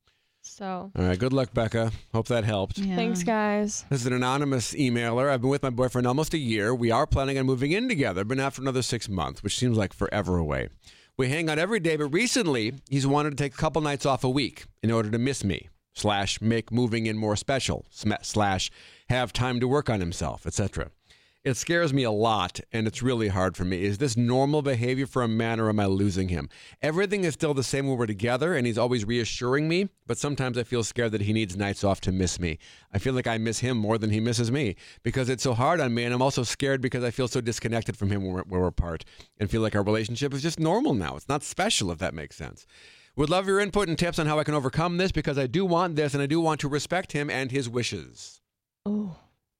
Speaker 2: So
Speaker 1: All right. Good luck, Becca. Hope that helped.
Speaker 3: Yeah.
Speaker 2: thanks, guys.
Speaker 1: This is an anonymous emailer. I've been with my boyfriend almost a year. We are planning on moving in together, but not for another six months, which seems like forever away. We hang out every day, but recently he's wanted to take a couple nights off a week in order to miss me, slash make moving in more special, sm- slash have time to work on himself, et cetera. It scares me a lot, and it's really hard for me. Is this normal behavior for a man, or am I losing him? Everything is still the same when we're together, and he's always reassuring me, but sometimes I feel scared that he needs nights off to miss me. I feel like I miss him more than he misses me because it's so hard on me, and I'm also scared because I feel so disconnected from him when we're, when we're apart and feel like our relationship is just normal now. It's not special, if that makes sense. Would love your input and tips on how I can overcome this, because I do want this, and I do want to respect him and his wishes.
Speaker 2: Oh,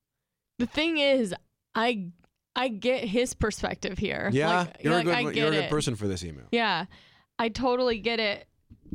Speaker 2: the thing is, I I get his perspective here.
Speaker 1: Yeah,
Speaker 2: Like,
Speaker 1: you're,
Speaker 2: like,
Speaker 1: a
Speaker 2: I
Speaker 1: good,
Speaker 2: get
Speaker 1: you're a good
Speaker 2: it.
Speaker 1: person for this email.
Speaker 2: Yeah, I totally get it.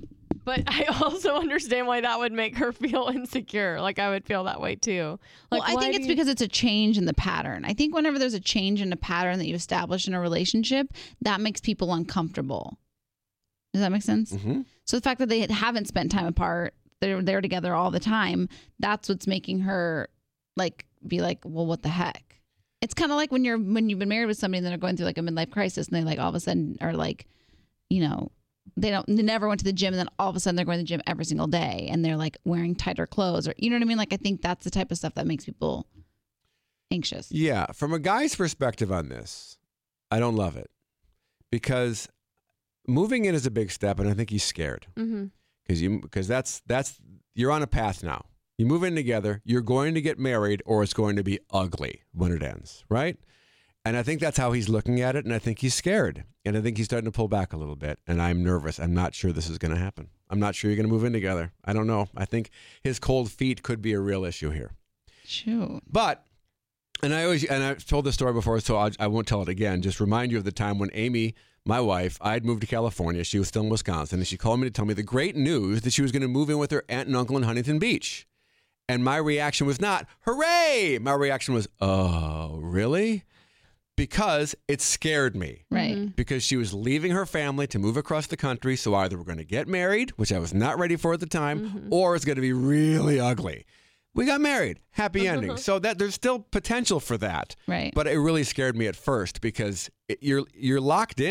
Speaker 2: But I also understand why that would make her feel insecure. Like I would feel that way too. Like,
Speaker 3: well, I
Speaker 2: why
Speaker 3: think
Speaker 2: do
Speaker 3: it's
Speaker 2: you-
Speaker 3: because it's a change in the pattern. I think whenever there's a change in a pattern that you establish in a relationship, that makes people uncomfortable. Does that make sense?
Speaker 1: Mm-hmm.
Speaker 3: So the fact that they haven't spent time apart, they're they're together all the time, that's what's making her like be like, well, what the heck? It's kind of like when you're when you've been married with somebody and they're going through like a midlife crisis, and they like all of a sudden are like, you know, they don't they never went to the gym, and then all of a sudden they're going to the gym every single day, and they're like wearing tighter clothes, or you know what I mean? Like I think that's the type of stuff that makes people anxious.
Speaker 1: Yeah, from a guy's perspective on this, I don't love it, because moving in is a big step, and I think he's scared
Speaker 2: Mhm.
Speaker 1: because you because that's that's you're on a path now. You move in together, you're going to get married, or it's going to be ugly when it ends, right? And I think that's how he's looking at it, and I think he's scared, and I think he's starting to pull back a little bit, and I'm nervous. I'm not sure this is going to happen. I'm not sure you're going to move in together. I don't know. I think his cold feet could be a real issue here.
Speaker 3: Shoot.
Speaker 1: But, and I always, and I've told this story before, so I'll, I won't tell it again. Just remind you of the time when Amy, my wife, I'd moved to California. She was still in Wisconsin, and she called me to tell me the great news that she was going to move in with her aunt and uncle in Huntington Beach. And my reaction was not, hooray! My reaction was, oh, really? Because it scared me.
Speaker 3: Right.
Speaker 2: Mm-hmm.
Speaker 1: Because she was leaving her family to move across the country. So either we're going to get married, which I was not ready for at the time,
Speaker 2: Mm-hmm.
Speaker 1: or it's going to be really ugly. We got married. Happy ending. So that there's still potential for that.
Speaker 3: Right.
Speaker 1: But it really scared me at first because it, you're you're locked in.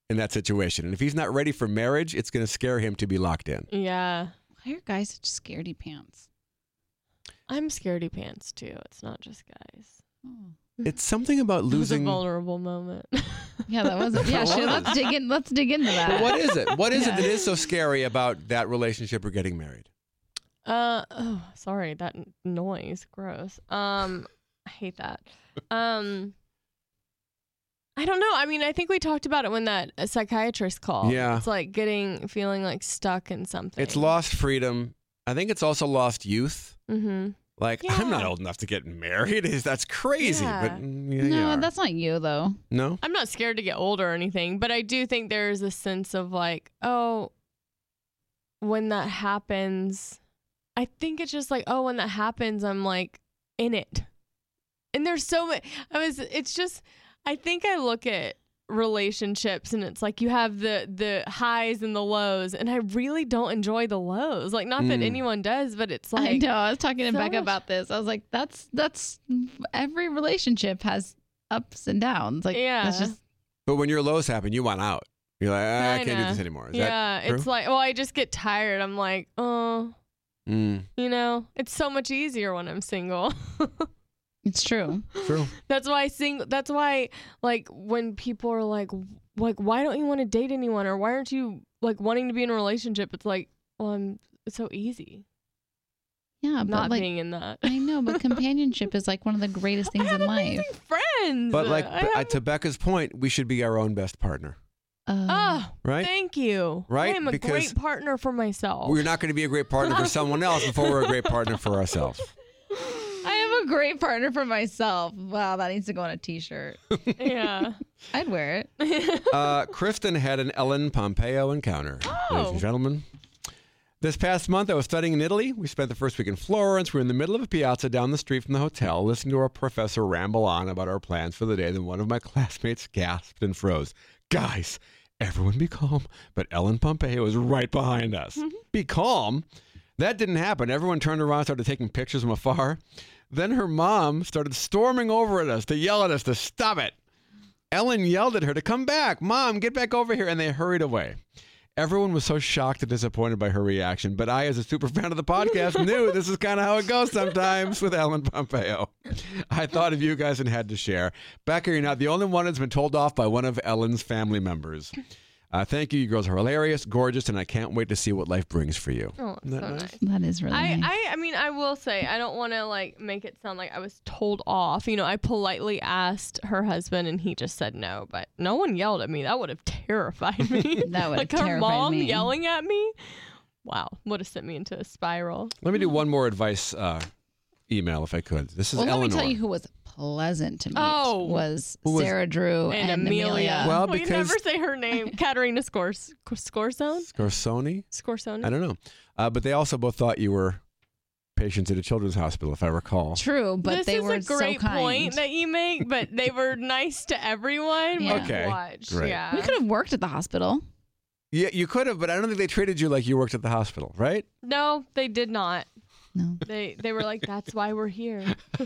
Speaker 1: in that situation. And if he's not ready for marriage, it's going to scare him to be locked in.
Speaker 2: Yeah.
Speaker 3: Why are guys such scaredy pants?
Speaker 2: I'm scaredy pants too. It's not just guys.
Speaker 3: Oh.
Speaker 1: It's something about
Speaker 2: It was a
Speaker 1: losing.
Speaker 2: vulnerable moment.
Speaker 3: Yeah, that wasn't. Yeah, sure. Let's dig in. Let's dig into that.
Speaker 1: But what is it? What is
Speaker 3: Yeah.
Speaker 1: it that is so scary about that relationship or getting married?
Speaker 2: Uh oh, sorry, that n- noise, gross. Um, I hate that. Um, I don't know. I mean, I think we talked about it when that uh, psychiatrist called.
Speaker 1: Yeah.
Speaker 2: It's like getting feeling like stuck in something.
Speaker 1: It's lost freedom. I think it's also lost youth.
Speaker 2: Mm-hmm.
Speaker 1: Like, I'm not
Speaker 2: Yeah.
Speaker 1: old enough to get married. Is That's crazy.
Speaker 2: Yeah.
Speaker 1: But mm, yeah, you
Speaker 3: No,
Speaker 1: are.
Speaker 3: that's not you though.
Speaker 1: No?
Speaker 2: I'm not scared to get older or anything, but I do think there's a sense of like, oh, when that happens, I think it's just like, oh, when that happens, I'm like in it. And there's so many, I was, it's just, I think I look at relationships and it's like you have the the highs and the lows, and I really don't enjoy the lows. Like, not that
Speaker 1: Mm.
Speaker 2: anyone does, but it's
Speaker 3: I
Speaker 2: like,
Speaker 3: know. I was talking to
Speaker 2: so
Speaker 3: Becca
Speaker 2: much-
Speaker 3: about this. I was like, that's that's every relationship has ups and downs. Like,
Speaker 2: Yeah.
Speaker 3: that's just
Speaker 1: But when your lows happen, you want out. You're like, ah, I can't do
Speaker 2: Kinda.
Speaker 1: this anymore. Is
Speaker 2: yeah,
Speaker 1: that true?
Speaker 2: it's like, well, I just get tired. I'm like, oh,
Speaker 1: Mm,
Speaker 2: you know, it's so much easier when I'm single.
Speaker 3: it's true.
Speaker 1: true.
Speaker 2: That's why sing. That's why, like, when people are like, like, why don't you want to date anyone, or why aren't you like wanting to be in a relationship? It's like, well, I'm. It's so easy
Speaker 3: Yeah, but
Speaker 2: not
Speaker 3: like
Speaker 2: being in that.
Speaker 3: I know, but companionship is like one of the greatest things
Speaker 2: I have
Speaker 3: in life.
Speaker 2: amazing friends.
Speaker 1: But like
Speaker 2: I
Speaker 1: uh,
Speaker 2: have,
Speaker 1: to Becca's point, we should be our own best partner,
Speaker 3: Uh,
Speaker 2: oh,
Speaker 1: right?
Speaker 2: thank you.
Speaker 1: Right?
Speaker 2: I am a
Speaker 1: Because
Speaker 2: great partner for myself.
Speaker 1: We're not going to be a great partner for someone else before we're a great partner for ourselves.
Speaker 3: I am a great partner for myself. Wow, that needs to go on a T-shirt.
Speaker 2: Yeah.
Speaker 3: I'd wear it.
Speaker 1: Uh, Kristen had an Ellen Pompeo encounter, ladies and gentlemen. This past month, I was studying in Italy. We spent the first week in Florence. We were in the middle of a piazza down the street from the hotel, listening to our professor ramble on about our plans for the day. Then one of my classmates gasped and froze. Guys, everyone be calm. But Ellen Pompeo was right behind us. Be calm? That didn't happen. Everyone turned around and started taking pictures from afar. Then her mom started storming over at us to yell at us to stop it. Ellen yelled at her to come back. Mom, get back over here. And they hurried away. Everyone was so shocked and disappointed by her reaction, but I, as a super fan of the podcast, knew this is kind of how it goes sometimes with Ellen Pompeo. I thought of you guys and had to share. Becca, you're not the only one that's been told off by one of Ellen's family members. Uh, thank you. You girls are hilarious, gorgeous, and I can't wait to see what life brings for you.
Speaker 2: Oh,
Speaker 1: Isn't
Speaker 2: so
Speaker 1: that nice?
Speaker 2: nice.
Speaker 3: That is really
Speaker 2: I,
Speaker 3: nice.
Speaker 2: I I mean, I will say, I don't want to like make it sound like I was told off. You know, I politely asked her husband and he just said no, but no one yelled at me. That would have terrified me.
Speaker 3: That would have
Speaker 2: like her
Speaker 3: terrified
Speaker 2: mom
Speaker 3: me.
Speaker 2: yelling at me. Wow, would have sent me into a spiral.
Speaker 1: Let me do one more advice uh, email if I could. This is
Speaker 3: well,
Speaker 1: Eleanor.
Speaker 3: let me tell you who was pleasant to meet.
Speaker 2: Oh.
Speaker 3: was
Speaker 1: Who was-
Speaker 3: Sarah Drew
Speaker 2: And,
Speaker 3: and,
Speaker 2: Amelia.
Speaker 1: Well,
Speaker 2: we
Speaker 1: because-
Speaker 2: never say her name. Katerina Scors Scorsone?
Speaker 1: Scorsoni?
Speaker 2: Scorsone?
Speaker 1: I don't know. Uh, but they also both thought you were patients at a children's hospital, if I recall.
Speaker 3: True, but
Speaker 2: this
Speaker 3: they
Speaker 2: is
Speaker 3: were
Speaker 2: a great
Speaker 3: so kind.
Speaker 2: point that you make, but they were nice to everyone.
Speaker 3: Yeah.
Speaker 2: But
Speaker 1: Okay,
Speaker 2: watch.
Speaker 1: great.
Speaker 2: Yeah.
Speaker 3: we could have worked at the hospital.
Speaker 1: Yeah, you could have, but I don't think they treated you like you worked at the hospital, right?
Speaker 2: No, they did not.
Speaker 3: No,
Speaker 2: They they were like, that's why we're here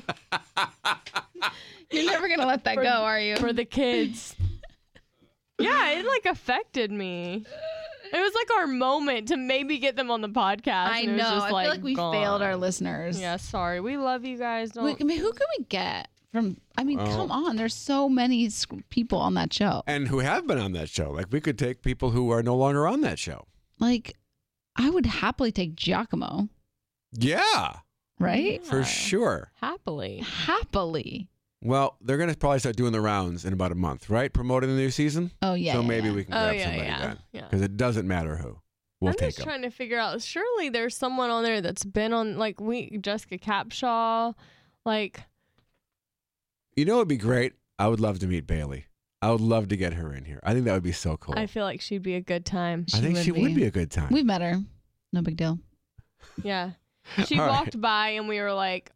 Speaker 3: you're never gonna let that
Speaker 2: For-
Speaker 3: go, are you?
Speaker 2: for the kids. Yeah, it like affected me. It was like our moment to maybe get them on the podcast.
Speaker 3: I
Speaker 2: and it was
Speaker 3: know.
Speaker 2: just,
Speaker 3: I feel like we
Speaker 2: gone.
Speaker 3: failed our listeners.
Speaker 2: Yeah, sorry. We love you guys. Don't.
Speaker 3: We, I mean, who can we get from? I mean,
Speaker 1: Oh.
Speaker 3: come on. There's so many sc- people on that show.
Speaker 1: And who have been on that show. Like, we could take people who are no longer on that show.
Speaker 3: Like, I would happily take Giacomo,
Speaker 1: Yeah,
Speaker 3: right?
Speaker 1: for
Speaker 2: Yeah.
Speaker 1: sure.
Speaker 2: Happily.
Speaker 3: Happily.
Speaker 1: Well, they're going to probably start doing the rounds in about a month, right? Promoting the new season.
Speaker 3: Oh yeah.
Speaker 1: so
Speaker 3: yeah,
Speaker 1: maybe
Speaker 3: yeah.
Speaker 1: we can
Speaker 2: Oh
Speaker 1: grab
Speaker 2: yeah,
Speaker 1: somebody
Speaker 2: yeah,
Speaker 1: then.
Speaker 2: yeah.
Speaker 1: Because it doesn't matter who. We'll
Speaker 2: I'm
Speaker 1: take
Speaker 2: just
Speaker 1: them.
Speaker 2: trying to figure out. Surely there's someone on there that's been on, like we Jessica Capshaw, like.
Speaker 1: You know what would be great? I would love to meet Bailey. I would love to get her in here. I think that would be so cool.
Speaker 2: I feel like she'd be a good time.
Speaker 1: I think
Speaker 3: would
Speaker 1: she
Speaker 3: be.
Speaker 1: would be a good time.
Speaker 3: We've met her. No big deal.
Speaker 2: Yeah. She
Speaker 1: All right.
Speaker 2: walked by and we were like,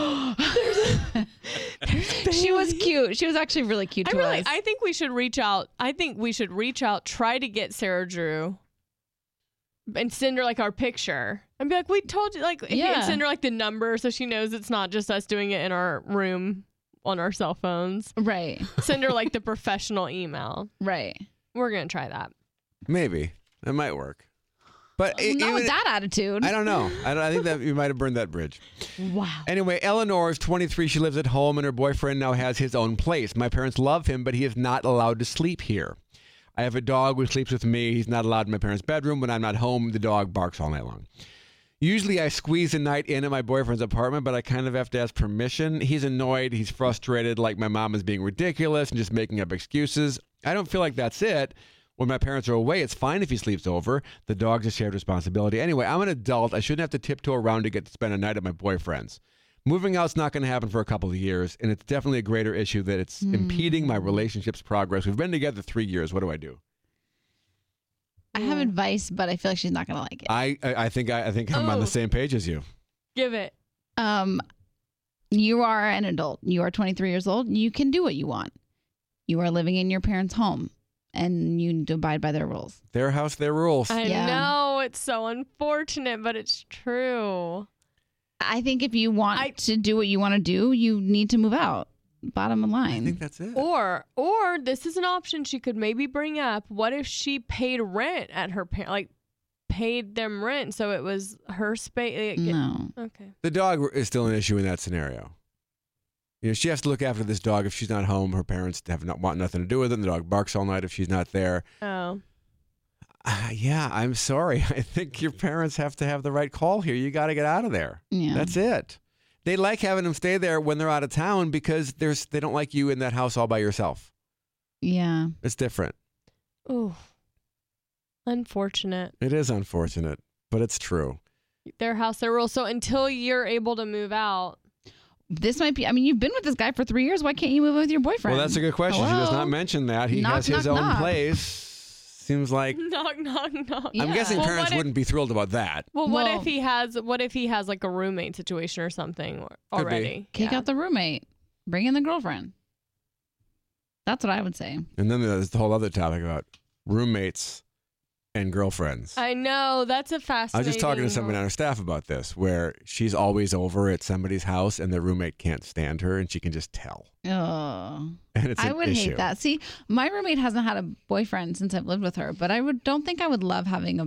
Speaker 3: She was cute. She was actually really cute
Speaker 2: I
Speaker 3: to
Speaker 2: really,
Speaker 3: us.
Speaker 2: I think we should reach out. I think we should reach out, try to get Sarah Drew, and send her like our picture, and be like, "We told you," like,
Speaker 3: Yeah.
Speaker 2: and send her like the number so she knows it's not just us doing it in our room on our cell phones.
Speaker 3: right.
Speaker 2: Send her like the professional email.
Speaker 3: Right.
Speaker 2: We're gonna try that.
Speaker 1: Maybe it might work. But e-
Speaker 3: Not
Speaker 1: even-
Speaker 3: with that attitude.
Speaker 1: I don't know. I, don't, I think that you might have burned that bridge.
Speaker 3: Wow.
Speaker 1: Anyway, Eleanor is twenty-three. She lives at home, and her boyfriend now has his own place. My parents love him, but he is not allowed to sleep here. I have a dog who sleeps with me. He's not allowed in my parents' bedroom. When I'm not home, the dog barks all night long. Usually I squeeze a night in at my boyfriend's apartment, but I kind of have to ask permission. He's annoyed. He's frustrated, like my mom is being ridiculous and just making up excuses. I don't feel like that's it. When my parents are away, it's fine if he sleeps over. The dog's a shared responsibility. Anyway, I'm an adult. I shouldn't have to tiptoe around to get to spend a night at my boyfriend's. Moving out's not going to happen for a couple of years, and it's definitely a greater issue that it's mm. impeding my relationship's progress. We've been together three years. What do I do?
Speaker 3: I have advice, but I feel like she's not going to like it.
Speaker 1: I I I think I, I think I'm on
Speaker 2: Oh.
Speaker 1: the same page as you.
Speaker 2: Give it.
Speaker 3: Um, you are an adult. You are twenty-three years old. You can do what you want. You are living in your parents' home, and you abide by their rules.
Speaker 1: Their house, their rules.
Speaker 2: I
Speaker 3: Yeah.
Speaker 2: know it's so unfortunate, but it's true.
Speaker 3: I think if you want
Speaker 2: I-
Speaker 3: to do what you want to do, you need to move out. Bottom
Speaker 1: I
Speaker 3: line.
Speaker 1: think that's it.
Speaker 2: Or, or this is an option she could maybe bring up. What if she paid rent at her parent, like paid them rent, so it was her space?
Speaker 3: No.
Speaker 2: Okay.
Speaker 1: The dog is still an issue in that scenario. You know, she has to look after this dog if she's not home. Her parents have not want nothing to do with it. The dog barks all night if she's not there.
Speaker 2: Oh.
Speaker 1: Uh, yeah, I'm sorry. I think your parents have to have the right call here. You got to get out of there.
Speaker 3: Yeah.
Speaker 1: That's it. They like having them stay there when they're out of town because there's they don't like you in that house all by yourself.
Speaker 3: Yeah.
Speaker 1: It's different.
Speaker 2: Ooh. Unfortunate.
Speaker 1: It is unfortunate, but it's true.
Speaker 2: Their house, their rules. So until you're able to move out.
Speaker 3: This might be, I mean, you've been with this guy for three years. Why can't you move with your boyfriend?
Speaker 1: Well, that's a good question. She does
Speaker 3: Hello?
Speaker 1: not mention that. He
Speaker 3: Knock,
Speaker 1: has his
Speaker 3: knock,
Speaker 1: own
Speaker 3: knock.
Speaker 1: place. Seems like
Speaker 2: Knock, knock, knock.
Speaker 3: Yeah.
Speaker 1: I'm guessing
Speaker 2: Well,
Speaker 1: parents
Speaker 2: what if-
Speaker 1: wouldn't be thrilled about that.
Speaker 2: Well, what
Speaker 3: Well-
Speaker 2: if he has? What if he has like a roommate situation or something or-
Speaker 1: Could be.
Speaker 2: already?
Speaker 3: Kick
Speaker 2: Yeah.
Speaker 3: out the roommate. Bring in the girlfriend. That's what I would say.
Speaker 1: And then there's the whole other topic about roommates and girlfriends.
Speaker 2: I know that's a
Speaker 1: I was
Speaker 2: fascinating.
Speaker 1: just talking to somebody on our staff about this, where she's always over at somebody's house and their roommate can't stand her, and she can just tell.
Speaker 3: Oh,
Speaker 1: And it's
Speaker 3: I
Speaker 1: an
Speaker 3: would
Speaker 1: issue.
Speaker 3: hate that. See, my roommate hasn't had a boyfriend since I've lived with her, but I would don't think I would love having a.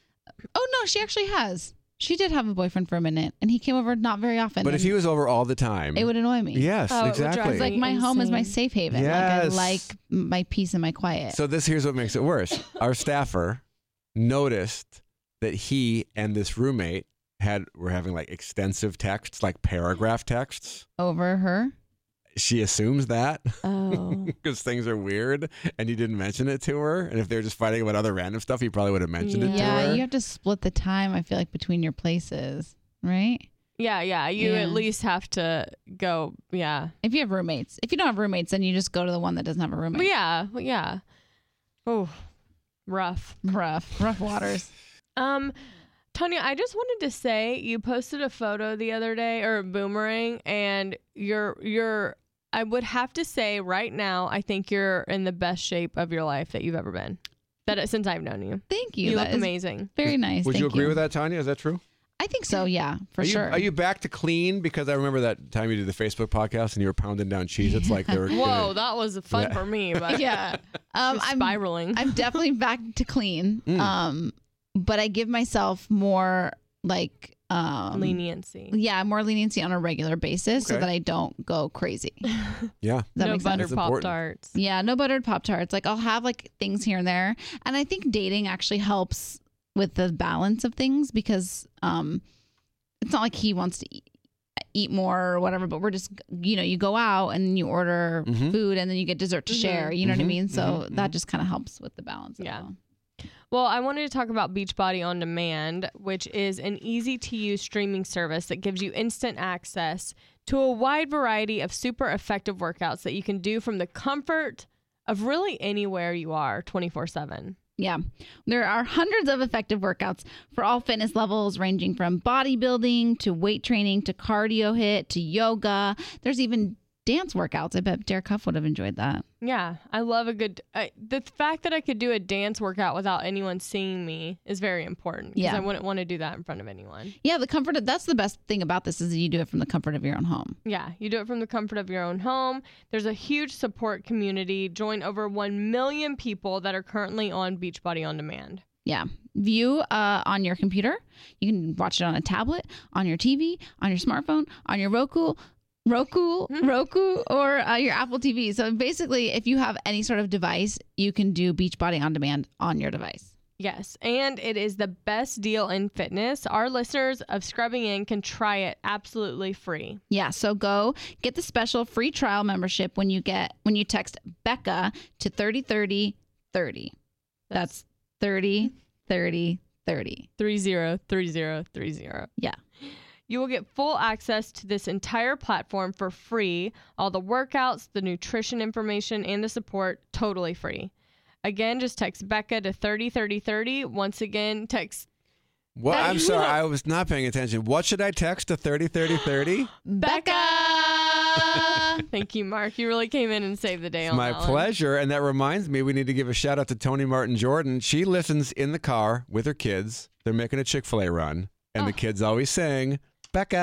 Speaker 3: Oh no, she actually has. She did have a boyfriend for a minute, and he came over not very often.
Speaker 1: But if
Speaker 3: and
Speaker 1: he was over all the time,
Speaker 3: it would annoy me.
Speaker 1: yes,
Speaker 2: Oh, it would drive
Speaker 1: exactly.
Speaker 3: It's like my home is my
Speaker 2: Insane.
Speaker 3: safe haven.
Speaker 1: Yes.
Speaker 3: Like I like my peace and my quiet.
Speaker 1: So this here's what makes it worse. Our staffer noticed that he and this roommate had were having like extensive texts, like paragraph texts.
Speaker 3: Over her.
Speaker 1: She assumes that
Speaker 2: Oh.
Speaker 1: because things are weird, and he didn't mention it to her. And if they're just fighting about other random stuff, he probably would have mentioned it to
Speaker 3: Yeah,
Speaker 1: her.
Speaker 3: you have to split the time. I feel like between your places, right?
Speaker 2: Yeah, yeah. You
Speaker 3: Yeah.
Speaker 2: at least have to go. Yeah.
Speaker 3: If you have roommates, if you don't have roommates, then you just go to the one that doesn't have a roommate.
Speaker 2: But yeah, yeah. Oh, rough.
Speaker 3: Rough, rough waters.
Speaker 2: Um, Tanya, I just wanted to say you posted a photo the other day or a boomerang, and you're you're. I would have to say right now, I think you're in the best shape of your life that you've ever been. That since I've known you,
Speaker 3: Thank you.
Speaker 2: you
Speaker 3: That
Speaker 2: look
Speaker 3: is
Speaker 2: amazing.
Speaker 3: very nice.
Speaker 1: Would
Speaker 3: Thank
Speaker 1: you agree with that, Tanya? Is that true?
Speaker 3: I think so. Yeah, for
Speaker 1: are you,
Speaker 3: sure.
Speaker 1: Are you back to clean? Because I remember that time you did the Facebook podcast and you were pounding down cheese. It's like they were.
Speaker 2: Whoa, that was fun
Speaker 1: Yeah.
Speaker 2: for me, but
Speaker 3: yeah. Um,
Speaker 2: just
Speaker 3: I'm
Speaker 2: spiraling.
Speaker 3: I'm definitely back to clean.
Speaker 1: Mm.
Speaker 3: Um, but I give myself more like um
Speaker 2: Leniency.
Speaker 3: Yeah, more leniency on a regular basis so
Speaker 1: Okay.
Speaker 3: that I don't go crazy. Does
Speaker 1: Yeah.
Speaker 3: that
Speaker 2: no
Speaker 3: make sense?
Speaker 2: butter
Speaker 1: That's
Speaker 2: pop
Speaker 1: important.
Speaker 2: tarts.
Speaker 3: Yeah, no buttered Pop Tarts. Like I'll have like things here and there. And I think dating actually helps with the balance of things because um it's not like he wants to eat, eat more or whatever, but we're just, you know, you go out and you order
Speaker 1: Mhm.
Speaker 3: food and then you get dessert to
Speaker 2: Mhm.
Speaker 3: share. You know what I
Speaker 1: Mhm,
Speaker 3: mean? So
Speaker 1: mhm,
Speaker 3: that
Speaker 1: mhm.
Speaker 3: just kind of helps with the balance.
Speaker 2: Yeah.
Speaker 3: Of it all.
Speaker 2: Well, I wanted to talk about Beachbody On Demand, which is an easy-to-use streaming service that gives you instant access to a wide variety of super effective workouts that you can do from the comfort of really anywhere you are twenty-four seven.
Speaker 3: Yeah. There are hundreds of effective workouts for all fitness levels, ranging from bodybuilding to weight training to cardio hit to yoga. There's even dance workouts. I bet Derek Huff would have enjoyed that.
Speaker 2: Yeah, I love a good. I, the fact that I could do a dance workout without anyone seeing me is very important. 'Cause
Speaker 3: Yeah.
Speaker 2: I wouldn't want to do that in front of anyone.
Speaker 3: Yeah, the comfort of, that's the best thing about this is that you do it from the comfort of your own home.
Speaker 2: Yeah, you do it from the comfort of your own home. There's a huge support community. Join over one million people that are currently on Beachbody On Demand.
Speaker 3: Yeah. View uh, on your computer. You can watch it on a tablet, on your T V, on your smartphone, on your Roku, Roku, Roku, or uh, your Apple T V. So basically, if you have any sort of device, you can do Beachbody On Demand on your device.
Speaker 2: Yes, and it is the best deal in fitness. Our listeners of Scrubbing In can try it absolutely free.
Speaker 3: Yeah, so go get the special free trial membership when you get when you text Becca to thirty thirty thirty. That's thirty thirty thirty.
Speaker 2: three zero three zero three zero.
Speaker 3: Yeah.
Speaker 2: You will get full access to this entire platform for free. All the workouts, the nutrition information, and the support totally free. Again, just text Becca to thirty thirty thirty. Once again, text
Speaker 1: What? I'm sorry, I was not paying attention. What should I text to thirty thirty thirty?
Speaker 3: Becca!
Speaker 2: Thank you, Mark. You really came in and saved the day
Speaker 1: It's
Speaker 2: on
Speaker 1: my
Speaker 2: that one.
Speaker 1: pleasure. And that reminds me, we need to give a shout out to Tony Martin Jordan. She listens in the car with her kids. They're making a Chick-fil-A run. And the kids always sing, Becca.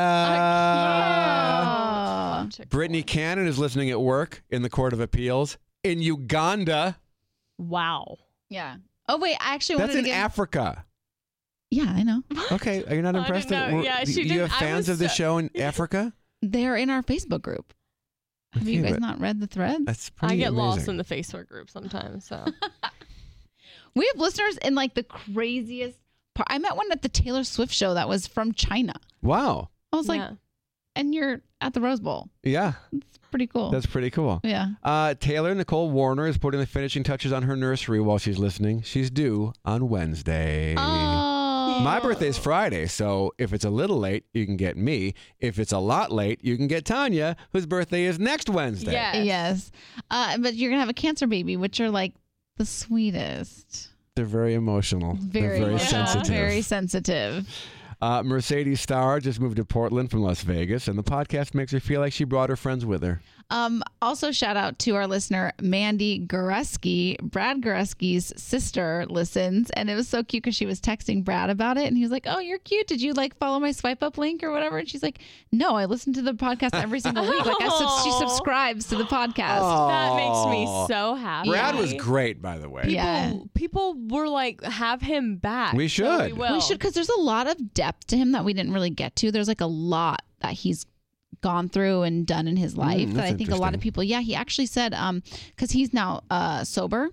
Speaker 3: Oh.
Speaker 1: Brittany Cannon is listening at work in the Court of Appeals in Uganda.
Speaker 2: Wow.
Speaker 3: Yeah. Oh, wait, I actually
Speaker 1: That's
Speaker 3: wanted
Speaker 1: in
Speaker 3: to give...
Speaker 1: Africa.
Speaker 3: Yeah, I know.
Speaker 1: Okay, are you not
Speaker 2: I
Speaker 1: impressed?
Speaker 2: didn't
Speaker 1: that
Speaker 2: know.
Speaker 1: we're-
Speaker 2: Yeah,
Speaker 1: do
Speaker 2: she
Speaker 1: you
Speaker 2: didn't-
Speaker 1: have
Speaker 2: I
Speaker 1: fans
Speaker 2: was
Speaker 1: of the
Speaker 2: so-
Speaker 1: show in Africa?
Speaker 3: They're in our Facebook group. Have you
Speaker 1: Okay,
Speaker 3: guys
Speaker 1: but
Speaker 3: not read the thread?
Speaker 1: That's
Speaker 2: I
Speaker 1: pretty
Speaker 2: get
Speaker 1: amazing.
Speaker 2: lost in the Facebook group sometimes. So
Speaker 3: We have listeners in like the craziest part. I met one at the Taylor Swift show that was from China.
Speaker 1: Wow.
Speaker 3: I was like,
Speaker 2: yeah.
Speaker 3: and you're at the Rose Bowl.
Speaker 1: Yeah,
Speaker 3: It's pretty cool.
Speaker 1: that's pretty cool.
Speaker 3: yeah.
Speaker 1: Uh, Taylor Nicole Warner is putting the finishing touches on her nursery while she's listening. She's due on Wednesday.
Speaker 3: Oh.
Speaker 1: My birthday's Friday, so if it's a little late, you can get me. If it's a lot late, you can get Tanya, whose birthday is next Wednesday.
Speaker 2: Yes.
Speaker 3: Yes. Uh, but you're going to have a cancer baby, which are like the sweetest.
Speaker 1: They're very emotional.
Speaker 3: Very,
Speaker 1: They're very
Speaker 3: yeah,
Speaker 1: sensitive.
Speaker 3: Very sensitive.
Speaker 1: Uh, Mercedes Starr just moved to Portland from Las Vegas, and the podcast makes her feel like she brought her friends with her.
Speaker 3: Um, also, shout out to our listener, Mandy Goreski. Brad Goreski's sister listens, and it was so cute because she was texting Brad about it, and he was like, "Oh, you're cute. Did you like follow my swipe up link or whatever?" And she's like, "No, I listen to the podcast every single week. Like, I sub- she subscribes to the podcast."
Speaker 1: Oh.
Speaker 2: That makes me
Speaker 1: Aw.
Speaker 2: so happy.
Speaker 1: Brad was great, by the way.
Speaker 2: People,
Speaker 3: Yeah.
Speaker 2: people were like, have him back.
Speaker 1: We
Speaker 2: So
Speaker 1: should.
Speaker 2: we, will.
Speaker 3: We should, because there's a lot of depth to him that we didn't really get to. There's like a lot that he's gone through and done in his life that
Speaker 1: that's
Speaker 3: I think a lot of
Speaker 1: interesting.
Speaker 3: people. Yeah, he actually said, um, because he's now uh sober.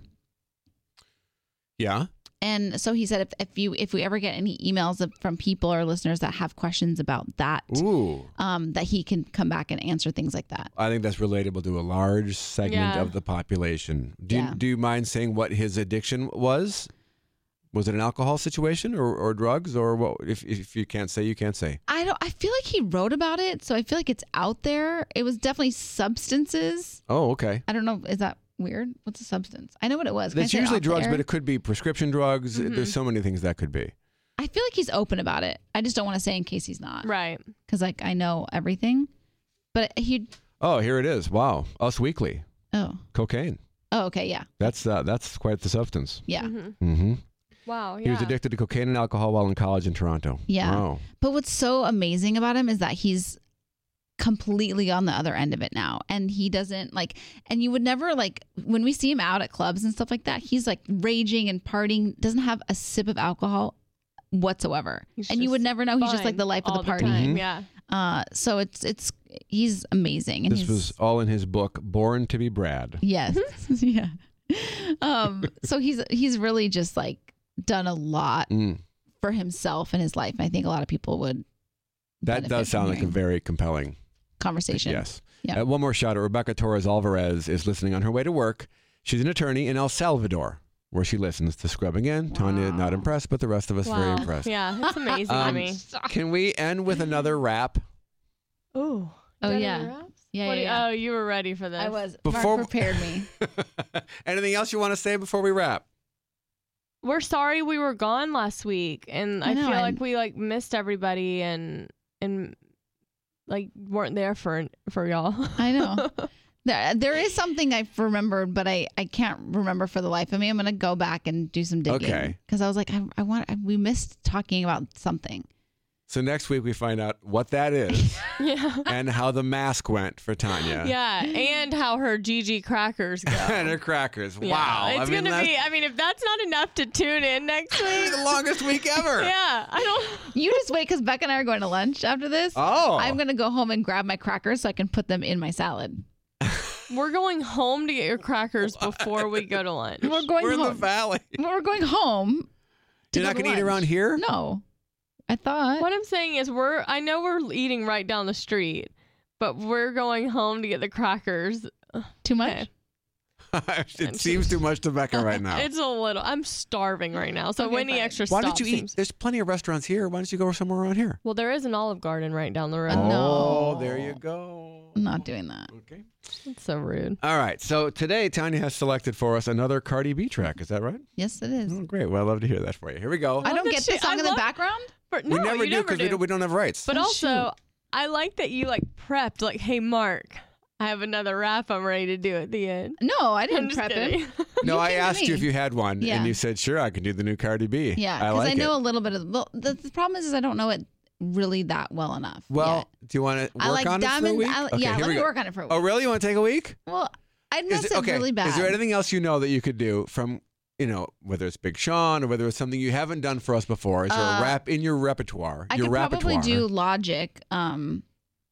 Speaker 1: Yeah.
Speaker 3: And so he said, if, if you if we ever get any emails of, from people or listeners that have questions about that,
Speaker 1: Ooh.
Speaker 3: um, that he can come back and answer things like that.
Speaker 1: I think that's relatable to a large segment
Speaker 2: Yeah.
Speaker 1: of the population. Do you,
Speaker 3: Yeah.
Speaker 1: do you mind saying what his addiction was? Was it an alcohol situation or, or drugs or what? If, if you can't say, you can't say.
Speaker 3: I don't. I feel like he wrote about it, so I feel like it's out there. It was definitely substances.
Speaker 1: Oh, okay.
Speaker 3: I don't know. Is that weird? What's a substance? I know what it was. Can I
Speaker 1: That's
Speaker 3: say it
Speaker 1: usually
Speaker 3: off
Speaker 1: drugs,
Speaker 3: air?
Speaker 1: but it could be prescription drugs.
Speaker 2: Mhm.
Speaker 1: There's so many things that could be.
Speaker 3: I feel like he's open about it. I just don't want to say in case he's not,
Speaker 2: Right.
Speaker 3: because like I know everything. But he.
Speaker 1: Oh, here it is. Wow. Us Weekly.
Speaker 3: Oh.
Speaker 1: Cocaine.
Speaker 3: Oh. Okay. Yeah.
Speaker 1: That's uh, that's quite the substance.
Speaker 3: Yeah.
Speaker 2: hmm
Speaker 1: Mm-hmm.
Speaker 2: Wow. Yeah.
Speaker 1: He was addicted to cocaine and alcohol while in college in Toronto.
Speaker 3: Yeah.
Speaker 1: Wow.
Speaker 3: But what's so amazing about him is that he's completely on the other end of it now. And he doesn't like, and you would never like, when we see him out at clubs and stuff like that, he's like raging and partying, doesn't have a sip of alcohol whatsoever.
Speaker 2: He's
Speaker 3: And you would
Speaker 2: just
Speaker 3: never know he's just
Speaker 2: fun
Speaker 3: like the life of
Speaker 2: all
Speaker 3: the party.
Speaker 2: time.
Speaker 1: Mhm.
Speaker 2: Yeah.
Speaker 3: Uh, so it's, it's, he's amazing. And
Speaker 1: This
Speaker 3: he's,
Speaker 1: was all in his book, Born to be Brad.
Speaker 3: yes. yeah. Um, so he's, he's really just like done a lot
Speaker 1: Mm.
Speaker 3: for himself and his life. I think a lot of people would.
Speaker 1: That
Speaker 3: benefit
Speaker 1: does
Speaker 3: from
Speaker 1: sound like a
Speaker 3: hearing
Speaker 1: very compelling.
Speaker 3: conversation.
Speaker 1: Yes.
Speaker 3: Yeah.
Speaker 1: Uh, one more shout out. Rebecca Torres Alvarez is listening on her way to work. She's an attorney in El Salvador, where she listens to Scrubbing In. Tanya, not impressed, but the rest of us very
Speaker 2: Wow.
Speaker 1: impressed.
Speaker 2: Yeah. It's amazing to
Speaker 1: Um,
Speaker 2: me.
Speaker 1: Can we end with another rap?
Speaker 2: Ooh.
Speaker 3: Oh,
Speaker 2: Got any
Speaker 3: yeah.
Speaker 2: raps?
Speaker 3: Yeah,
Speaker 2: What
Speaker 3: yeah,
Speaker 2: do you-
Speaker 3: yeah.
Speaker 2: Oh, you were ready for this.
Speaker 3: I was.
Speaker 1: Before-
Speaker 3: Mark prepared me.
Speaker 1: Anything else you want to say before we wrap?
Speaker 2: We're sorry we were gone last week, and
Speaker 3: I
Speaker 2: I,
Speaker 3: know,
Speaker 2: feel
Speaker 3: I-
Speaker 2: like we like missed everybody, and and like weren't there for for y'all.
Speaker 3: I know. There, there is something I've remembered, but I, I can't remember for the life of me. I'm going to go back and do some digging.
Speaker 1: Okay.
Speaker 3: Because I was like, I, I want, I, we missed talking about something.
Speaker 1: So next week we find out what that is
Speaker 2: Yeah.
Speaker 1: and how the mask went for Tanya.
Speaker 2: Yeah, and how her G G crackers go.
Speaker 1: And her crackers.
Speaker 2: Yeah,
Speaker 1: Wow.
Speaker 2: It's
Speaker 1: I mean,
Speaker 2: gonna
Speaker 1: that's
Speaker 2: be. I mean, if that's not enough to tune in next week.
Speaker 1: the longest week ever.
Speaker 2: Yeah, I don't.
Speaker 3: You just wait because Becca and I are going to lunch after this.
Speaker 1: Oh.
Speaker 3: I'm going to go home and grab my crackers so I can put them in my salad.
Speaker 2: We're going home to get your crackers before we go to lunch.
Speaker 3: We're going
Speaker 1: We're in
Speaker 3: home.
Speaker 1: the valley.
Speaker 3: We're going home. to
Speaker 1: You're not
Speaker 3: go
Speaker 1: going to eat
Speaker 3: lunch.
Speaker 1: around here?
Speaker 3: No. I thought.
Speaker 2: What I'm saying is, we're. I know we're eating right down the street, but we're going home to get the crackers.
Speaker 3: Too much?
Speaker 2: Okay.
Speaker 1: It seems too much to Becca right now.
Speaker 2: It's a little. I'm starving right now, so
Speaker 3: Okay,
Speaker 2: any
Speaker 3: fine.
Speaker 2: extra
Speaker 1: Why
Speaker 2: stop
Speaker 1: don't you eat?
Speaker 2: seems-
Speaker 1: There's plenty of restaurants here. Why don't you go somewhere around here?
Speaker 2: Well, there is an Olive Garden right down the road.
Speaker 3: Uh, no.
Speaker 1: Oh, there you go.
Speaker 3: I'm not doing that.
Speaker 1: Okay.
Speaker 2: It's so rude.
Speaker 1: All right. So today, Tanya has selected for us another Cardi B track. Is that right?
Speaker 3: Yes, it is.
Speaker 1: Oh, great. Well, I'd love to hear that for you. Here we go.
Speaker 3: I
Speaker 2: love
Speaker 3: don't
Speaker 2: that
Speaker 3: get
Speaker 2: she-
Speaker 3: the song
Speaker 2: I
Speaker 3: in the
Speaker 2: love-
Speaker 3: background.
Speaker 2: But
Speaker 1: we
Speaker 2: no,
Speaker 1: never
Speaker 2: you
Speaker 1: do
Speaker 2: never
Speaker 1: because
Speaker 2: do.
Speaker 1: we don't, we don't have rights.
Speaker 2: But
Speaker 3: Oh,
Speaker 2: also, I like that you like prepped. Like, hey, Mark, I have another rap I'm ready to do at the end.
Speaker 3: No, I
Speaker 2: I'm
Speaker 3: didn't
Speaker 2: just
Speaker 3: prep
Speaker 2: kidding.
Speaker 3: him.
Speaker 1: no,
Speaker 3: you
Speaker 1: I
Speaker 3: came to
Speaker 1: asked you
Speaker 3: me.
Speaker 1: if you had one,
Speaker 3: Yeah.
Speaker 1: and you said, sure, I can do the new Cardi B.
Speaker 3: Yeah,
Speaker 1: I
Speaker 3: because
Speaker 1: like
Speaker 3: I know
Speaker 1: it.
Speaker 3: a little bit of the, well, the. The problem is, is I don't know it really that well enough.
Speaker 1: Well,
Speaker 3: yet.
Speaker 1: do you want to work
Speaker 3: I like
Speaker 1: on
Speaker 3: diamonds.
Speaker 1: it for a week?
Speaker 3: I,
Speaker 1: Okay,
Speaker 3: yeah,
Speaker 1: here
Speaker 3: let
Speaker 1: we
Speaker 3: me
Speaker 1: go.
Speaker 3: work on it for a week.
Speaker 1: Oh, really? You want to take a week?
Speaker 3: Well, I
Speaker 1: Is
Speaker 3: messed
Speaker 1: it,
Speaker 3: it
Speaker 1: okay.
Speaker 3: really bad.
Speaker 1: Is there anything else you know that you could do from, you know, whether it's Big Sean or whether it's something you haven't done for us before? Is there a
Speaker 3: Uh,
Speaker 1: rap in your repertoire?
Speaker 3: I
Speaker 1: your
Speaker 3: could
Speaker 1: repertoire?
Speaker 3: probably do Logic. Um,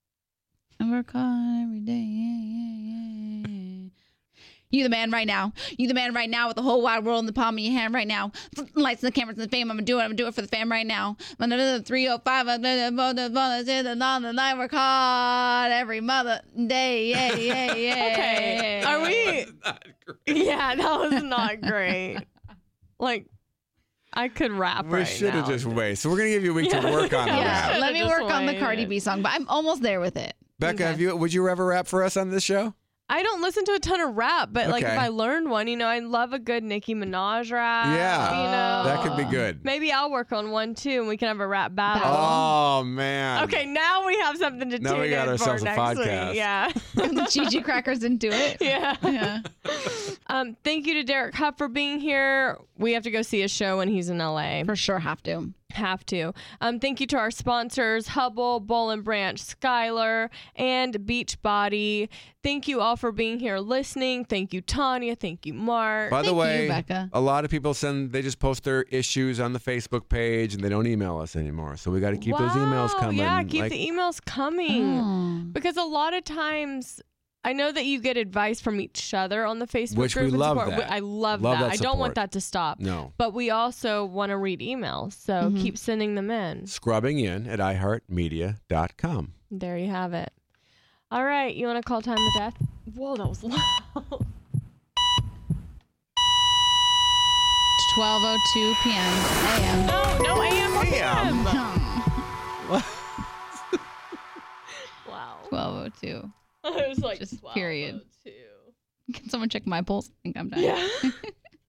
Speaker 3: I work hard every day. Yeah, yeah, yeah. You the man right now. You the man right now with the whole wide world in the palm of your hand right now. Lights and the cameras and the fame. I'm gonna do it. I'm gonna do it for the fam right now. three oh five. I work hard every mother day. Yeah, yeah, yeah.
Speaker 2: Okay. Are we?
Speaker 1: Not great.
Speaker 2: Yeah, that was not great. Like, I could rap
Speaker 1: We
Speaker 2: right
Speaker 1: should have
Speaker 2: now.
Speaker 1: just waited. So we're gonna give you a week
Speaker 2: Yeah.
Speaker 1: to work on
Speaker 2: Yeah.
Speaker 1: a
Speaker 3: Yeah,
Speaker 1: rap.
Speaker 3: let me
Speaker 2: Just
Speaker 3: work on the
Speaker 2: wait.
Speaker 3: Cardi B song, but I'm almost there with it.
Speaker 1: Becca,
Speaker 3: Okay.
Speaker 1: have you? Would you ever rap for us on this show?
Speaker 2: I don't listen to a ton of rap, but like
Speaker 1: Okay.
Speaker 2: if I learned one, you know, I love a good Nicki Minaj rap.
Speaker 1: Yeah.
Speaker 2: You know,
Speaker 1: That could be good.
Speaker 2: Maybe I'll work on one too, and we can have a rap battle.
Speaker 1: Oh man.
Speaker 2: Okay, now we have something to
Speaker 1: Now
Speaker 2: tune
Speaker 1: we got
Speaker 2: in
Speaker 1: ourselves
Speaker 2: for
Speaker 1: a
Speaker 2: next
Speaker 1: podcast.
Speaker 2: week. Yeah,
Speaker 3: the Gigi crackers didn't do it.
Speaker 2: yeah.
Speaker 3: Yeah.
Speaker 2: Um, thank you to Derek Huff for being here. We have to go see a show when he's in L A.
Speaker 3: For sure have to.
Speaker 2: Have to. Um, thank you to our sponsors, Hubble, Boll and Branch, Skylar, and Beachbody. Thank you all for being here listening. Thank you, Tanya. Thank you, Mark.
Speaker 1: By the
Speaker 3: Thank you,
Speaker 1: way,
Speaker 3: Becca.
Speaker 1: a lot of people send. They just post their issues on the Facebook page, and they don't email us anymore. So we got to keep those emails
Speaker 2: Wow,
Speaker 1: coming.
Speaker 2: Yeah, keep
Speaker 1: Like,
Speaker 2: the emails coming.
Speaker 3: Oh.
Speaker 2: Because a lot of times, I know that you get advice from each other on the Facebook
Speaker 1: Which we
Speaker 2: group. and
Speaker 1: love
Speaker 2: support.
Speaker 1: that.
Speaker 2: I love,
Speaker 1: Love
Speaker 2: that.
Speaker 1: that
Speaker 2: I don't want
Speaker 1: support.
Speaker 2: that to stop.
Speaker 1: no.
Speaker 2: But we also want to read emails, so
Speaker 3: Mhm.
Speaker 2: keep sending them in.
Speaker 1: Scrubbing in at i heart media dot com.
Speaker 2: There you have it. All right, you want to call time of death? Whoa, that was loud.
Speaker 3: twelve oh two p.m. A M.
Speaker 2: No, no A M or P M.
Speaker 3: Oh,
Speaker 2: Wow.
Speaker 3: twelve oh two.
Speaker 2: I was like,
Speaker 3: Just
Speaker 2: twelve
Speaker 3: period.
Speaker 2: oh two.
Speaker 3: Can someone check my pulse? I think I'm done.
Speaker 2: Yeah.